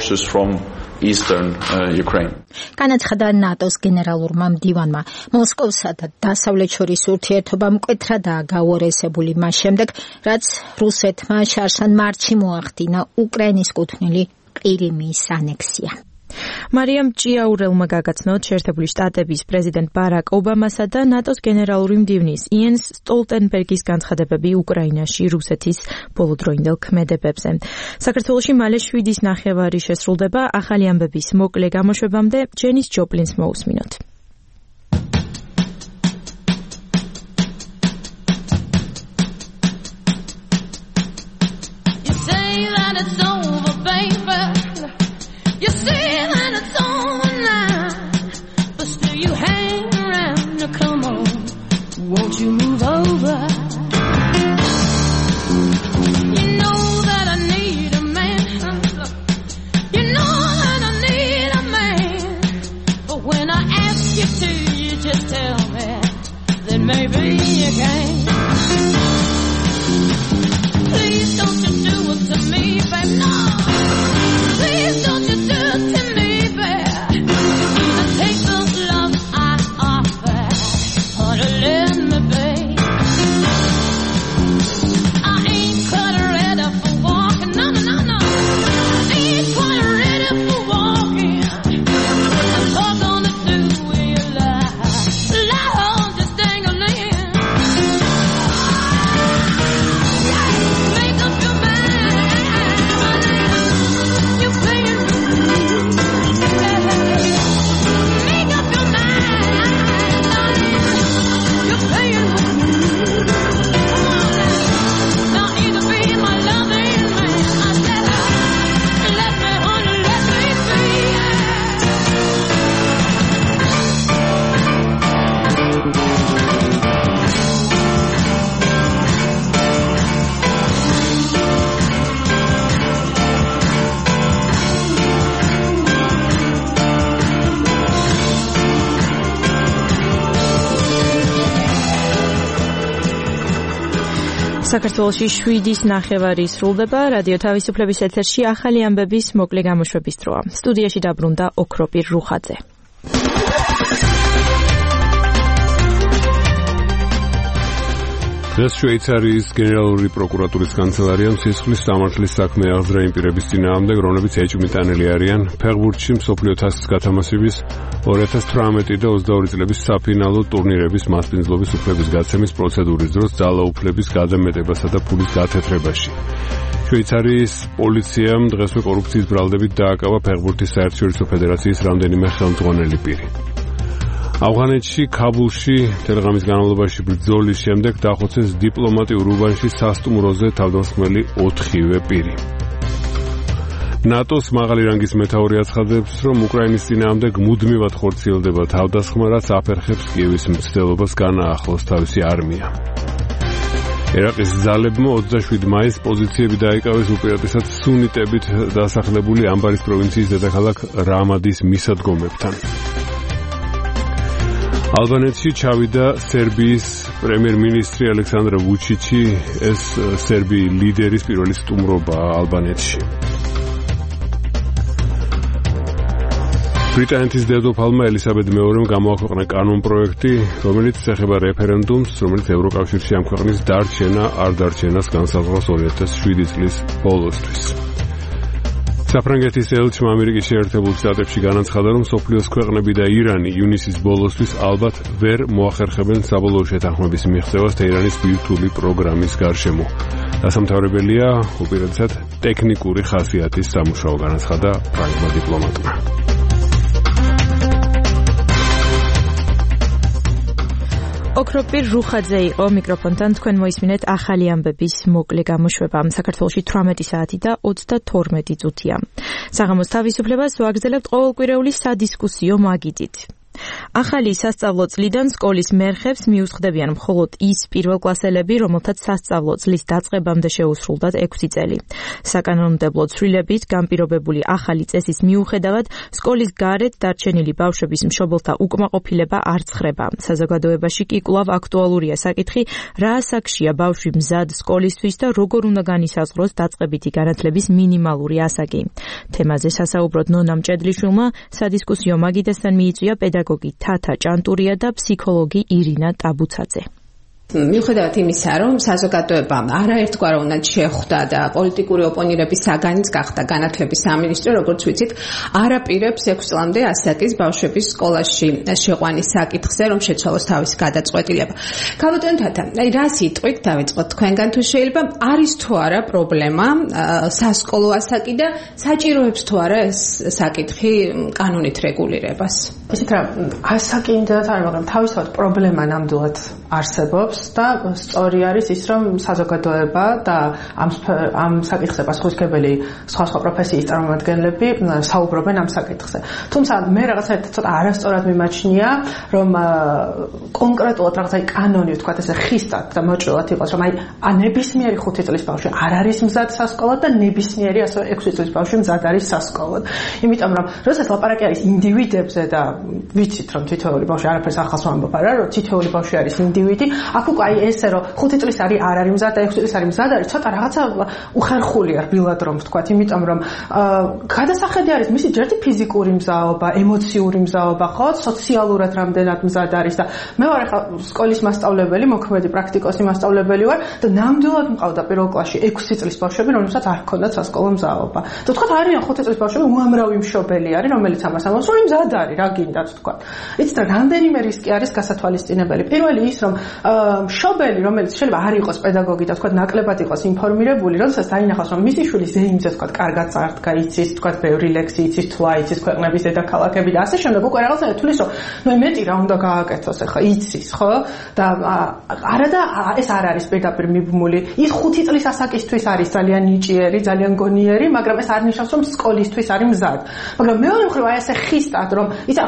განაცხადა ნატოს გენერალურმა მდივანმა, მოსკოვსა და დასავლეთ შორის ურთიერთობა მკვეთრადაა გაუარესებული მას შემდეგ, რაც რუსეთმა შარშან მარტში მოახდინა უკრაინის კუთვნილი ყირიმის ანექსია. მარიამ ჭიაურელმა გაგაცნოთ შეერთებული შტატების პრეზიდენტ ბარაკ ობამასა და ნატოს გენერალური მდივნის იენს სტოლტენბერგის განცხადებები უკრაინაში რუსეთის ბოლოდროინდელ ქმედებებზე. საქართველოში მალე შვიდის ნახევარი შესრულდება, ახალი ამბების მოკლე გამოშვებამდე ჯენის ჯოპლინს მოусმინოთ. It's over, baby. You say that it's over now, but still you hang around. Now come on, won't you move over? You know that I need a man. You know that I need a man. But when I ask საქართველოში შვიდის ნახევარი სრულდება, რადიო თავისუფლების ეთერში ახალი ამბების მოკლე გამოშვების დროა. სტუდიაში დაბრუნდა ოქროპირ რუხაძე. დღეს შვეიცარიის გენერალური პროკურატურის კანცელარიამ სისხლის სამართლის საქმე აღძრა იმ პირების წინააღმდეგ, რომლებიც ეჭვმიტანილი არიან ფეხბურთში მსოფლიო თასის გათამაშების ორი ათას თვრამეტი და ოცდაორი წლების საფინალო ტურნირების მასპინძლობის უფლების გაცემის პროცედურის დროს ძალაუფლების გადამეტებასა და ფულის გათეთრებაში. შვეიცარიის პოლიციამ დღესვე კორუფციის ბრალდებით დააკავა ფეხბურთის საერთაშორისო ფედერაციის რამდენიმე ხელმძღვანელი პირი. ავღანეთში ქაბულში თელეგრამის განმავლობაში ბრძოლის შემდეგ დახოცეს დიპლომატიურ უბანში სასტუმროზე თავდამსხმელი ოთხივე პირი. ნატოს მაღალი რანგის მეთაური აცხადებს, რომ უკრაინის წინააღმდეგ მუდმივად ხორციელდება თავდასხმა, რაც აფერხებს კიევის მცდელობას განაახლოს თავისი არმია. ერაყის ძალებმა ოცდაშვიდი მაისს პოზიციები დაიკავეს უპირატესად სუნიტებით დასახლებული ამბარის პროვინციის დედაქალაქ რამადის მისადგომებთან. ალბანეთში ჩავიდა სერბიის პრემიერ-მინისტრი ალექსანდრ ვუჩიჩი, ეს სერბიის ლიდერის პირველი სტუმრობა ალბანეთში. ბრიტანეთის დედოფალმა ელისაბედ მეორემ გამოაქვეყნა კანონპროექტი, რომელიც ეხება რეფერენდუმს, რომელიც ევროკავშირში ამ ქვეყნის დარჩენა არ დარჩენას განსაზღვრავს ორი ათას შვიდი წლის ბოლოსთვის. საფრანგეთის ელჩმა ამერიკის შეერთებულ შტატებში განაცხადა, რომ მსოფლიოს ქვეყნები და ირანი ივნისის ბოლოსთვის ალბათ ვერ მოახერხებენ საბოლოო შეთანხმების მიღწევას თეირანის ბირთვული პროგრამის გარშემო. დასამთავრებელია უპირატესად ტექნიკური ხასიათის სამუშაო, განაცხადა ფრანგმა დიპლომატმა. ოქროპირ რუხაძე იყო მიკროფონთან, თქვენ მოისმინეთ ახალი ამბების მოკლე გამოშვება. საქართველოში თვრამეტი საათი და ოცდათორმეტი წუთია. საღამოს თავისუფლებას ვაგრძელებთ ყოველკვირეული სადისკუსიო მაგიდით. ახალი სასწავლო წლიდან სკოლის მერხებს მიუსხდებიან მხოლოდ ის პირველკლასელები, რომელთაც სასწავლო წლის დაწყებამდე შეუსრულდათ ექვსი წელი. საკანონმდებლო ცვლილებით განპირობებული ახალი წესის მიუხედავად, სკოლის გარეთ დარჩენილი ბავშვების მშობელთა უკმაყოფილება არ ცხრება. საზოგადოებაში კი კვლავ აქტუალურია საკითხი, რა ასაკშია ბავშვი მზად სკოლისთვის და როგორ უნდა განისაზღვროს დაწყებითი განათლების მინიმალური ასაკი. თემაზე სასაუბროდ ნონა მჭედლიშვილმა სადისკუსიო მაგიდასთან მიიწვია პედაგოგი თათა ჭანტურია და ფსიქოლოგი ირინა ტაბუცაძე. მიუხედავად იმისა, რომ საზოგადოებამ არაერთგვაროვნად შეხვდა და პოლიტიკური ოპონირების საგანიც გახდა განათლების სამინისტრო, როგორც ვიცით, არაპირებს ექვსი წლამდე ასაკის ბავშვების სკოლაში შეყვანის საკითხზე, რომ შეცვალოს თავისი გადაწყვეტილება. ქალბატონო თათა, აი რა სიტყვით დავიწყოთ თქვენგან, თუ შეიძლება, არის თუ არა პრობლემა სასკოლო ასაკი და საჭიროებს თუ არა ეს საკითხი კანონით რეგულირებას? ისეთ რა, ასაკი იმდენად არა, მაგრამ თავისთავად პრობლემა ნამდვილად არსებობს. და სწორი არის ის, რომ საზოგადოება და ამ ამ საკითხზე პასუხისმგებელი სხვა სხვა პროფესიის წარმომადგენლები საუბრობენ ამ საკითხზე. თუმცა მე რაღაცაერთად ცოტა არასწორად მიმაჩნია, რომ კონკრეტულად რაღაცა კანონი ვთქვათ ესე ხისტად და მოჭრილად იყოს, რომ აი ნებისმიერი ხუთი წლის ბავშვი არ არის მზად სასკოლოდ და ნებისმიერი ასე ექვსი წლის ბავშვი მზად არის სასკოლოდ. იმიტომ რომ როდესაც ლაპარაკი არის ინდივიდებზე და ვიცით რომ თითოეული ბავშვი არაფერს ახალს ვამბობ არა, რომ თითოეული ბავშვი არის ინდივიდი, აქ უკვე აი ესე რომ ხუთი წლის არის არ არის მზად და ექვსი წლის არის მზად არის, ცოტა რაღაცა უხერხულია რბილად რომ ვთქვათ, იმიტომ რომ გადასახედი არის მისი ჯერტი ფიზიკური მზაობა, ემოციური მზაობა, ხო, სოციალურად რამდენად მზად არის და მე ვარ ახლა სკოლის მასწავლებელი, მოქმედი პრაქტიკოსი მასწავლებელი ვარ და ნამდვილად მყავდა პირველ კლასში ექვსი წლის ბავშვები, რომელსაც არ ჰქონდათ სასკოლო მზაობა. და ვთქვათ არიან ხუთი წლის ბავშვები უამრავი მშობელი არის, რომელიც ამას ამბობს, რომ მზად არის, რა გინდათ ვთქვათ. იცით რა, რამდენიმე რისკი არის გასათვალისწინებელი. პირველი ის რომ მშობელი, რომელიც შეიძლება არ იყოს პედაგოგი და თქვა ნაკლებად იყოს ინფორმირებული, როდესაც დაინახავს, რომ მისი შვილი ზეიმზე თქვა კარგად წარდგა, იცის, თქვა ბევრი ლექსი იცის, თვლა იცის ქვეყნების დედაქალაქები და ასე შემდეგ, უკვე რაღაცა ეთulis, რომ ნუ მეტი რა უნდა გააკეთოს ახლა, იცის, ხო? და არა და ეს არ არის პირდაპირ მიბმული. ის ხუთი წლის ასაკისთვის არის ძალიან ნიჭიერი, ძალიან გონიერი, მაგრამ ეს არ ნიშნავს, რომ სკოლისთვის არის მზად. მაგრამ მეორე მხრივ აი ესე ხისტად, რომ ისა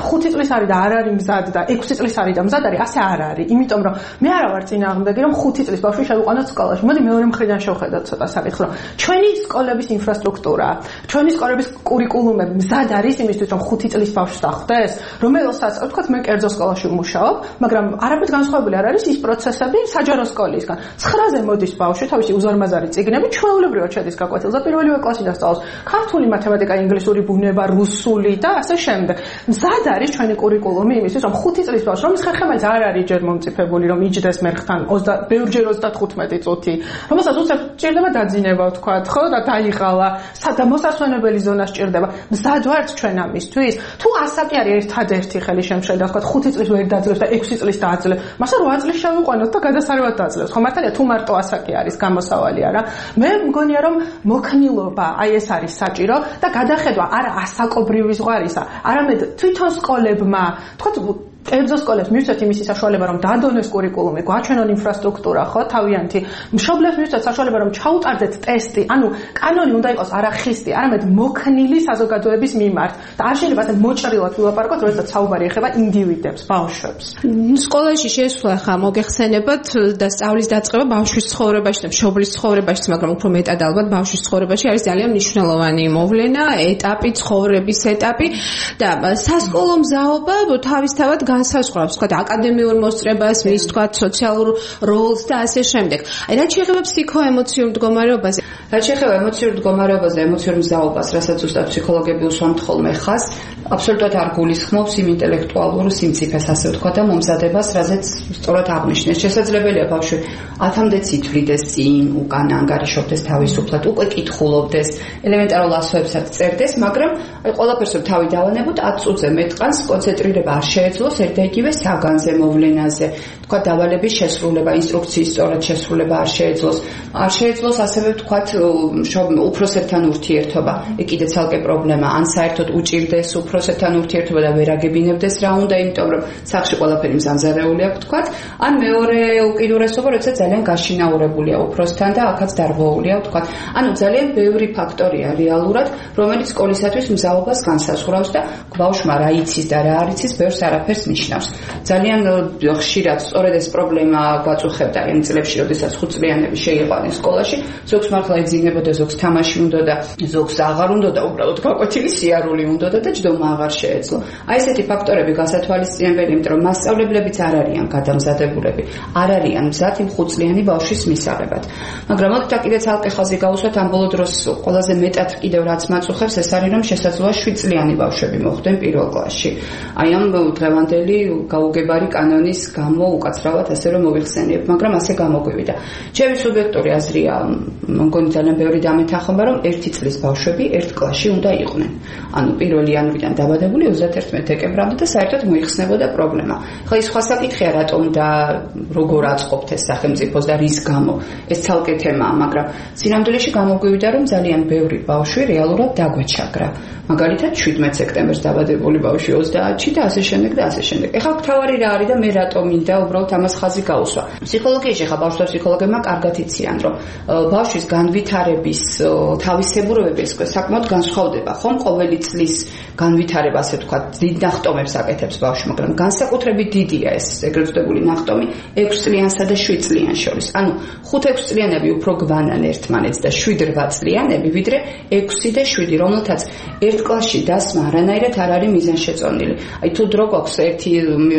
ხუთი წლის არის და არ არის მზად და ექვსი წლის არის და მზად არის, ასე არ არის. იმიტომ რომ მე არა ვარ წინააღმდეგი, რომ ხუთი წლის ბავშვი შევიყვანოთ სკოლაში. მოდი მეორე მხრიდან შევხედოთ ცოტა საკითხს, რომ ჩვენი სკოლების ინფრასტრუქტურა, ჩვენი სკოლების კურიკულუმები მზად არის იმისთვის, რომ ხუთი წლის ბავშვს დახვდეს, რომელსაც ვთქვათ მე კერძო სკოლაში ვმუშაობ, მაგრამ არაფრით განსხვავებული არ არის ის პროცესები საჯარო სკოლისგან. ცხრაზე მოდის ბავშვი, თავისი უზარმაზარი წიგნები ჩვეულებრივად შედის გაკვეთილზე, პირველივე კლასიდან სწავლობს ქართული, მათემატიკა, ინგლისური, ბუნება, რუსული და ასე შემდეგ. მზად არის ჩვენი კურიკულუმი იმისთვის, რომ ხუთი წლის ბავშვს, რომლის ხერხი მაინც არ არის ჯერ მომწიფებული, რომ იჯდეს მერხთან ბევრჯერ ოცდათხუთმეტი წუთი, რომელსაც უცებ ჭირდება დაძინება, ვთქვათ, ხო, და დაიღალა, სადა მოსასვენებელი ზონა სჭირდება. მზად ვართ ჩვენ ამისთვის? თუ ასაკი არის ერთადერთი ხელი შემშელდა, ვთქვათ, ხუთი წლის ვერ დაძლევს და ექვსი წლის დააძლევს, მასა რვა წლის შევიყვანოთ და გადასარევად დააძლევს. ხო, მართალია, თუ მარტო ასაკი არის გამოსავალი არა. მე მგონია, რომ მოქნილობა, აი ეს არის საჭირო და გადახედვა არა ასაკობრივი ზღვარისა, არამედ თვითონ სკოლებმა, ვთქვათ, კერძო სკოლებს მივცეთ იმისი საშუალება, რომ დადონეს კურიკულუმი, გვაჩვენონ ინფრასტრუქტურა, ხო, თავიანთი. მშობლებს მივცეთ საშუალება, რომ ჩაუტარდეთ ტესტი, ანუ კანონი უნდა იყოს არა ხისტი, არამედ მოქნილი საზოგადოების მიმართ. და არ შეიძლება ასე მოჭრილად ვილაპარაკოთ, როდესაც საუბარი ეხება ინდივიდებს, ბავშვებს. სკოლაში შესვლა ხა მოგეხსენებათ და სწავლის დაწყება ბავშვის ცხოვრებაში და მშობლის ცხოვრებაში, მაგრამ უფრო მეტად ალბათ ბავშვის ცხოვრებაში არის ძალიან მნიშვნელოვანი მოვლენა, ეტაპი, ცხოვრების ეტაპი და სასკოლო მზაობა თავისთავად განსაზღვრავს, თქვა აკადემიურ მოსწრებას, მის თქვა სოციალურ როლს და ასე შემდეგ. აი რაც შეეხება ფსიქოემოციურ მდგომარეობაზე, რაც შეეხება ემოციურ მდგომარეობაზე, ემოციურ მზაობას, რასაც ზუსტად ფსიქოლოგები უსვამთ ხოლმე ხას, აბსოლუტურად არ გულისხმობს იმ ინტელექტუალურ სიმწიფეს, ასე ვთქვა და მომზადებას, რაზეც სწორად აღნიშნეს. შესაძლებელია ბავშვი ათამდე ცითვლიდეს წინ, უკან ანგარიშობდეს თავისუფლად, უკვე კითხულობდეს, ელემენტარულ ასოებსაც წერდეს, მაგრამ აი ყველაფერს თავი დავანებოთ ათ წუთზე მეტყანს კონცენტრირება არ შეეძლოს ერთ და იგივე საგანზე მოვლენაზე, თქვა დავალების შესრულება, ინსტრუქციის სწორად შესრულება არ შეეძლოს. არ შეეძლოს ასევე ვთქვათ უფროსებთან ურთიერთობა. იქ კიდე ცალკე პრობლემა, ან საერთოდ უჭირდეს უფროსებთან ურთიერთობა და ვერ აგებინებდეს რა უნდა, იმიტომ რომ სახლში ყველაფერი მზამზარეული აქვს ვთქვათ, ან მეორე უკიდურესობა, როცა ძალიან გაშინაურებულია უფროსთან და აქაც დარღვეულია ვთქვათ. ანუ ძალიან ბევრი ფაქტორია რეალურად, რომელიც სკოლისათვის მზაობას განსაზღვრავს და ბავშვმა რა იცის და რა არ იცის, ბევრს არაფერს ნიშნავს. ძალიან ხშირად სწორედ ეს პრობლემა გვაწუხებდა იმ წლებში, როდესაც ხუთწლიანები შეიყვანეს სკოლაში, ზოგს მართლა ეძინებოდა, ზოგს თამაში უნდა და ზოგს აღარ უნდა და უბრალოდ გაკვეთილი სიარული უნდა და ჯდომა აღარ შეეძლო. აი ესეთი ფაქტორები გასათვალისწინებელი, იმიტომ რომ მასწავლებლებიც არ არიან გადამზადებულები, არ არიან მზად იმ ხუთწლიანი ბავშვის მისაღებად. მაგრამ მოდით კიდე ცალკე ხაზი გავუსვათ ამ ბოლო დროს ყველაზე მეტად კიდევ რაც მაწუხებს, ეს არის რომ შესაძლოა შვიდწლიანი ბავშვები მოხვდნენ პირველ კლასში. აი ამ დღევანდელი გაუგებარი კანონის გამო უკაცრავად ასე რომ მოვიხსენიებ, მაგრამ ასე გამოგვივიდა. ჩემი სუბიექტური აზრია, მგონი ძალიან ბევრი დამეთანხმება, რომ ერთი წლის ბავშვები ერთ კლასში უნდა იყვნენ. ანუ პირველ იანვრიდან დაბადებული ოცდაერთი დეკემბრამდე და საერთოდ მოიხსნებოდა პრობლემა. ხა ის სხვა საკითხია, რატომ და როგორ აწყობთ ეს სახელმწიფოს და რის გამო. ეს ცალკე თემაა, მაგრამ სინამდვილეში გამოგვივიდა, რომ ძალიან ბევრი ბავშვი რეალურად დაგვეჩაგრა. მაგალითად შვიდმეტ სექტემბერს დაბადებული ბავშვი ოცდაათში და ასე შემდეგ და ასე შემდეგ. ეხლა თავარი რა არის და მე რატომ მინდა უბრალოდ ამას ხაზი გავუსვა. ფსიქოლოგიაში ხა ბავშვთა ფსიქოლოგებმა კარგად იციან, რომ ბავშვის განვითარების თავისებურებები ეს საკმაოდ განსხვავდება, ხომ ყოველი წლის განვითარება, ასე ვთქვათ, დიდ ნახტომებს აკეთებს ბავშვი, მაგრამ განსაკუთრებით დიდია ეს ეგრეთ წოდებული ნახტომი ექვს წლიანსა და შვიდ წლიან შორის. ანუ ხუთ-ექვს წლიანები უფრო გვანან ერთმანეთს და შვიდ-რვა წლიანები, ვიდრე ექვსი და შვიდი, რომელთაც ერთ კლასში დასმა არანაირად არ არის მიზანშეწონილი. აი თუ დრო გვაქვს ერთი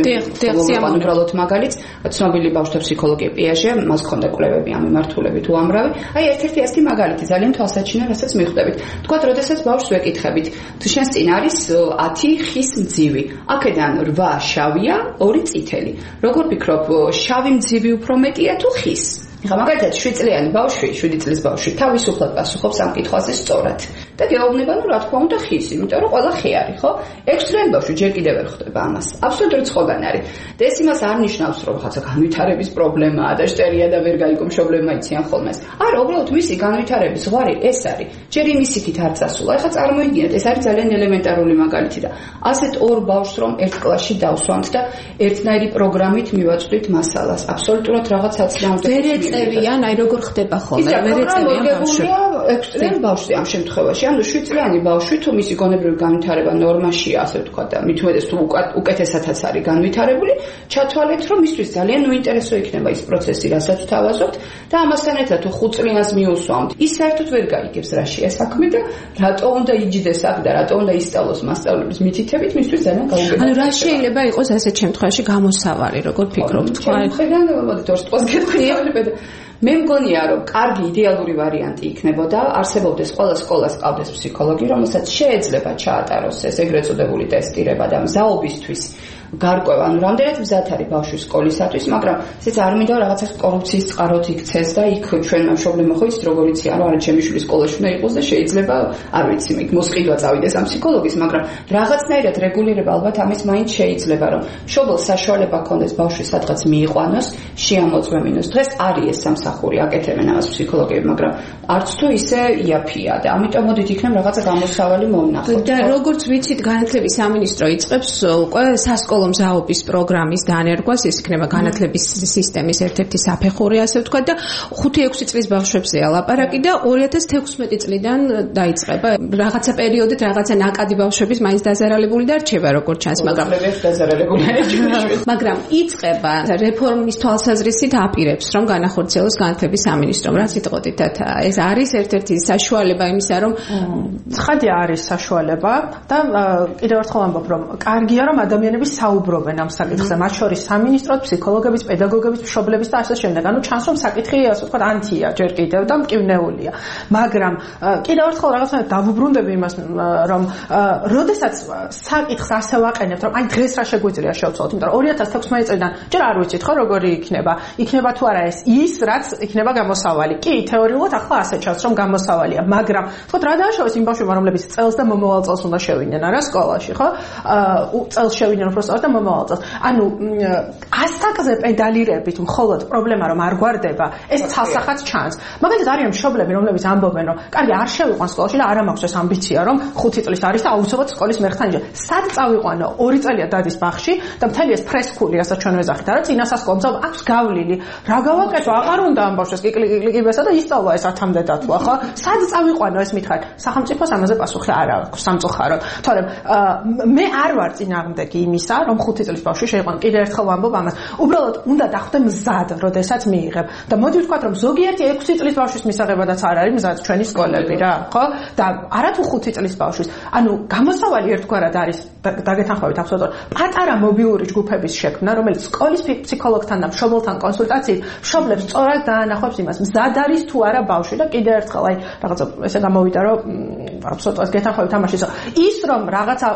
უბრალოდ მაგალითს, ცნობილი ბავშვთა ფსიქოლოგი პიაჟე, მას ჰქონდა კვლევები ამ მიმართულებით უამრავი. აი ერთ-ერთი ასეთი მაგალითი, ძალიან თვალსაჩინო, რასაც მიხვდებით. თქვათ, როდესაც ბავშვს ვეკითხებით, თუ შენს წინ არის ათი ხის მძივი, აქედან რვა შავია, ორი წითელი. როგორ ფიქრობ, შავი მძივი უფრო მეტია თუ ხის? ეხლა მაგალითად შვიდწლიანი ბავშვი, შვიდი წლის ბავშვი თავისუფლად პასუხობს ამ კითხვაზე სწორად. და გეუბნება, ну, რა თქმა უნდა, ხის, იმიტომ რომ ყველა ხე არის, ხო? ექვს წლიანი ბავშვი ჯერ კიდევ ვერ ხვდება ამას. აბსოლუტურად სხვაგან არის. და ეს იმას არ ნიშნავს, რომ ხაცა განვითარების პრობლემაა და შტერია და ვერ გაიგო მშობლებმა იციან ხოლმე ეს. არა, უბრალოდ მისი განვითარების ზღვარი ეს არის. ჯერ იმისით არ წასულა. ეხლა წარმოიდგინეთ, ეს არის ძალიან ელემენტარული მაგალითი და ასეთ ორ ბავშვს რომ ერთ კლასში დავსვამთ და ერთნაირი პროგრამით მივაწვდით მასალას. აბსოლუტურად რაღაც საცდამზე. ვერ ეწევიან, აი როგორ ხდება ხოლმე, ვერ ეწევიან ბავშვებს. ექვსი წლიანი ბავშვი ამ შემთხვევაში, ანუ შვიდ წლიანი ბავშვი თუ მისი გონებრივი განვითარება ნორმაშია, ასე ვთქვათ და მით უმეტეს თუ უკეთესათაც არის განვითარებული, ჩათვალეთ, რომ მისთვის ძალიან უინტერესო იქნება ის პროცესი, რასაც ვთავაზობთ და ამასთან ერთად თუ ხუთ წლიანს მიუსვამთ, ის საერთოდ ვერ გაიგებს რა შეა საქმე და რატო უნდა იჯდეს აქ და რატო უნდა ისწავლოს მასწავლებლების მითითებით, მისთვის ძალიან გაუგებარია. ანუ რა შეიძლება იყოს ასეთ შემთხვევაში გამოსავალი, როგორ ფიქრობთ? ხედან მოდით ორ სიტყვას გეტყვი. მე მგონია რომ კარგი იდეალური ვარიანტი იქნებოდა არსებობდეს ყველა სკოლას ყავდეს ფსიქოლოგი, რომელსაც შეეძლება ჩაატაროს ეს ეგრეთ წოდებული ტესტირება და მზაობისთვის გარკვევა, ანუ რამდენად მზად არის ბავშვი სკოლისათვის, მაგრამ ესეც არ მინდა რაღაცა კორუფციის წყაროთ იქცეს და იქ ჩვენმა მშობლებმა ხო იცით როგორ იციან, რომ არა ჩემი შვილი სკოლაში უნდა იყოს და შეიძლება არ ვიცი, იქ მოსყიდვა წავიდეს ამ ფსიქოლოგის, მაგრამ რაღაცნაირად რეგულირება ალბათ ამის მაინც შეიძლება, რომ მშობელს საშუალება ჰქონდეს ბავშვი სადღაც მიიყვანოს, შეამოწმემინოს. დღეს არის ეს სამსახური, აკეთებენ ამას ფსიქოლოგები, მაგრამ არც თუ ისე იაფია და ამიტომ მოდით იქნებ რაღაცა გამოსავალი მოვნახოთ. და როგორც ვიცით, განათლების სამინისტრო იწყებს უკვე სასკოლო მზაობის პროგრამის დანერგვას, ეს იქნება განათლების სისტემის ერთ-ერთი საფეხური, ასე ვთქვათ და ხუთი ექვსი წლის ბავშვებზეა ლაპარაკი და ორი ათას თექვსმეტი წლიდან დაიწყება რაღაცა პერიოდით რაღაცა ნაკადი ბავშვების მაინც დაზარალებული და რჩება როგორც ჩანს, მაგრამ მაგრამ იწყება რეფორმის თვალსაზრისით აპირებს, რომ განახორციელოს განათლების სამინისტრომ. რა სიტყვით ეს არის ერთ-ერთი საშუალება იმისა, რომ ცხადია არის საშუალება და კიდევ ერთხელ ამბობ, რომ კარგია რომ ადამიანები საუბრობენ ამ საკითხზე, მათ შორის სამინისტროც, ფსიქოლოგებიც, პედაგოგებიც, მშობლებიც და ასე შემდეგ. ანუ ჩანს რომ საკითხი ასე ვთქვათ ანთია ჯერ კიდევ და მკვნეულია. მაგრამ კიდევ ერთხელ რაღაცა დავუბრუნდები იმას, რომ როდესაც საკითხს ასე ვაყენებთ, რომ აი დღეს რა შეგვიძლია შევცვალოთ, იმიტომ რომ ორი ათას თექვსმეტი წლიდან ჯერ არ ვიცით ხო როგორი იქნება. იქნება თუ არა ეს ის, რაც იქნება გამოსავალი. კი, თეორიულად ახლა ასე ჩანს რომ გამოსავალია, მაგრამ თქო რა დააშოვეს იმ ბავშვებმა, რომლებიც წელს და მომავალ წელს უნდა შევიდნენ არა სკოლაში, ხო? წელს შევიდნენ უფრო სწორად და მომავალ წელს. ანუ ასაკზე პედალირებით მხოლოდ პრობლემა რომ არ გვარდება, ეს ცალსახაც ჩანს. მაგალითად არიან მშობლები, რომლებიც ამბობენ, რომ კარგი არ შევიყვან სკოლაში და არ მაქვს ეს ამბიცია, რომ ხუთი წლის არის და აუცილებლად სკოლის მერხთან იჯა. სად წავიყვანო? ორი წელია დადის ბაღში და მთელი ეს ფრესკული, რასაც ჩვენ ვეძახით, არა, წინასასკოლო მზაობა აქვს გავლილი. რა გავაკეთო? აღარ უნდა ამ ბავშვს კიკლიკიბესა და ისწავლა ეს ათამდე დათვა, ხო? სად წავიყვანო ეს მითხარ? სახელმწიფოს ამაზე პასუხი არ აქვს სამწუხაროდ. თორემ მე არ ვარ წინააღმდეგი იმისა, რომ ხუთი წლის ბავშვი შეიყვანო. კიდევ ერთხელ ვამბობ ამას. უბრალოდ უნდა დახვდე მზად, როდესაც მიიღებ. და მოდი ვთქვათ, რომ ზოგიერთი ექვსი წლის ბავშვის მისაღებადაც არ არის მზად ჩვენი სკოლები რა, ხო? და არა თუ ხუთი წლის ბავშვის. ანუ გამოსავალი ერთგვარად არის დაგეთანხმებით აბსოლუტურად. პატარა მობილური ჯგუფების შექმნა, რომელიც სკოლის ფსიქოლოგთან და მშობელთან კონსულტაციით მშობლებს სწორად დაანახავს იმას, მზად არის თუ არა ბავშვი და კიდევ ერთხელ აი რაღაცა ესე გამოვიდა, რომ აბსოლუტურად გეთანხმებით ამაში, ის რომ რაღაცა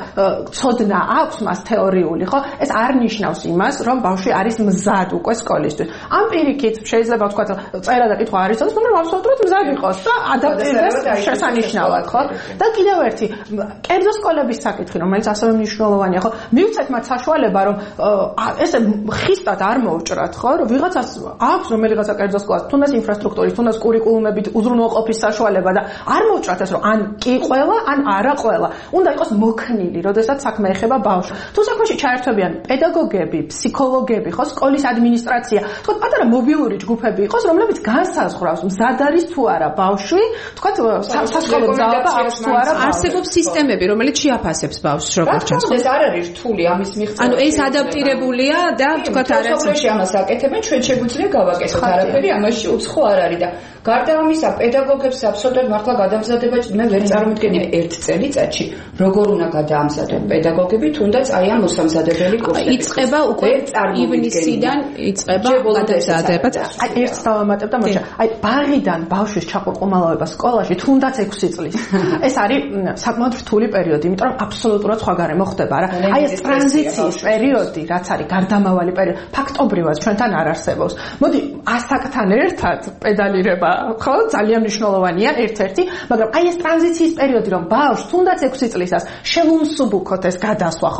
ცოდნა აქვს მას თეორიული, ხო? ეს არ ნიშნავს იმას, რომ ბავშვი არის მზად უკვე სკოლისთვის. ამ პირიქით შეიძლება ვთქვათ, წერა და კითხვა არის, მაგრამ აბსოლუტურად მზად იყოს და ადაპტირდეს შესანიშნავად, ხო? და კიდევ ერთი, კერძო სკოლების საკითხი, რომელიც ასევე მნიშვნელოვანია, ხო? მივცეთ მათ საშუალება, რომ ესე ხისტად არ მოვჭრათ, ხო? რომ ვიღაცას აქვს რომელიღაცა კერძო სკოლა, თუნდაც ინფრასტრუქტურის, თუნდაც კურიკულუმებით უზრუნველყოფის საშუალება და არ მოვჭრათ ეს, რომ ან კი ყველა, ან არა ყველა. უნდა იყოს მოქნილი, როდესაც საქმე ეხება ბავშვს. თუ საქმეში ჩაერთვებიან პედაგოგები, ფსიქოლოგები, ხო, სკოლის ადმინისტრაცია, თქო, პატარა მობილური ჯგუფები იყოს, რომლებიც განსაზღვრავს, მზად არის თუ არა ბავშვი, თქო, სასკოლო მზაობა აქვს თუ არა. არსებობს სისტემები, რომელიც შეაფასებს ბავშვს, როგორც ჩანს. ეს არ არის რთული ამის მიღწევა. ანუ ეს ადაპტირებულია და თქო, არასოდეს ამას აკეთებენ, ჩვენ შეგვიძლია გავაკეთოთ, არაფერი ამაში უცხო არ არის და გარდა ამისა, პედაგოგებს აბსოლუტურად მართლა გადამზადება მე ვერ წარმოვიდგენია ერთ წელიწადში, როგორ უნდა გადაამზადონ პედაგოგები, თუნდაც აი ამ მოსამზადებელი კურსები. იწყება უკვე ივნისიდან იწყება გადამზადება. აი ერთს დავამატებ და მოიცა, აი ბაღიდან ბავშვის ჩაყურყუმალავება სკოლაში თუნდაც ექვსი წლის. ეს არის საკმაოდ რთული პერიოდი, იმიტომ რომ აბსოლუტურად სხვა გარემო ხდება, რა. აი ეს ტრანზიციის პერიოდი, რაც არის გარდამავალი პერიოდი, ფაქტობრივად ჩვენთან არ არსებობს. მოდი ასაკთან ერთად პედალირება, ხო, ძალიან მნიშვნელოვანია ერთ-ერთი, მაგრამ აი ეს ტრანზიციის პერიოდი, რომ ბავშვს თუნდაც ექვსი წლისას შევუმსუბუქოთ ეს გადასვლა, ხო, ბაღი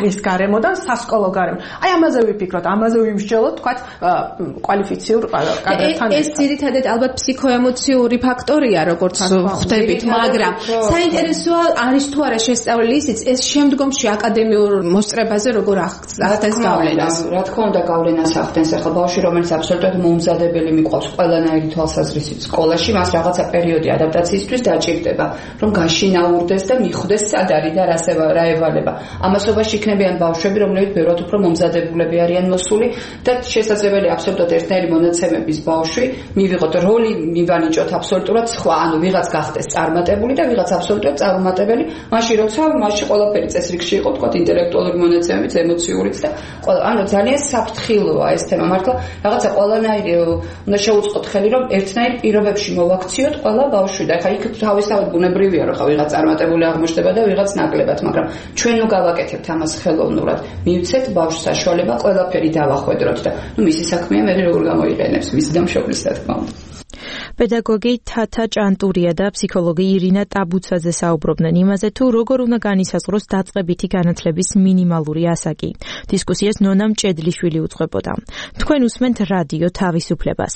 ბაღის გარემოდან სასკოლო გარემო. აი ამაზე ვიფიქროთ, ამაზე ვიმსჯელოთ, თქვათ, კვალიფიციურ კადრებთან. ეს ძირითადად ალბათ ფსიქოემოციური ფაქტორია, როგორც ხვდებით, მაგრამ საინტერესოა არის თუ არა შესწავლილი ისიც ეს შემდგომში აკადემიურ მოსწრებაზე როგორ ახდენს გავლენას. რა თქმა უნდა, გავლენას ახდენს. ახლა ბავშვი, რომელიც აბსოლუტურად მომზადებელი მიყვავს ყველანაირი თვალსაზრისით სკოლაში, მას რაღაცა პერიოდი ადაპტაციისთვის დაჭირდება, რომ გაშინაურდეს და მიხვდეს სად არის და რა ევალება. ამასობაში იქნებიან ბავშვები, რომლებიც ბევრად უფრო მომზადებულები არიან მოსული და შესაძლებელია აბსოლუტურად ერთნაირი მონაცემების ბავშვი მივიღოთ როლი, მივანიჭოთ აბსოლუტურად სხვა, ანუ ვიღაც გახდეს წარმატებული და ვიღაც აბსოლუტურად წარუმატებელი, მაშინ როცა მასში ყველაფერი წესრიგში იყო, თქვა ინტელექტუალური მონაცემებით, ემოციურიც და ყველა, ანუ ძალიან საფრთხილოა ეს თემა. მართლა რაღაცა ყველანაირი უნდა შეუწყოთ ხელი, რომ ერთნაირ პირობებში მოვაქციოთ ყველა ბავშვი და ხა იქ თავისთავად ბუნებრივია, რომ ხა ვიღაც წარმატებული აღმოჩნდება და ვიღაც ნაკლებად, მაგრამ ჩვენ ნუ გავაკეთებთ ამას ხელოვნურად. მივცეთ ბავშვს საშუალება ყველაფერი დავახვედროთ და ნუ მისი საქმეა მე როგორ გამოიყენებს მისი დამშობლის რა თქმა უნდა. პედაგოგი თათა ჭანტურია და ფსიქოლოგი ირინა ტაბუცაძე საუბრობდნენ იმაზე, თუ როგორ უნდა განისაზღვროს დაწყებითი განათლების მინიმალური ასაკი. დისკუსიას ნონა მჭედლიშვილი უძღვებოდა. თქვენ უსმენთ რადიო თავისუფლებას.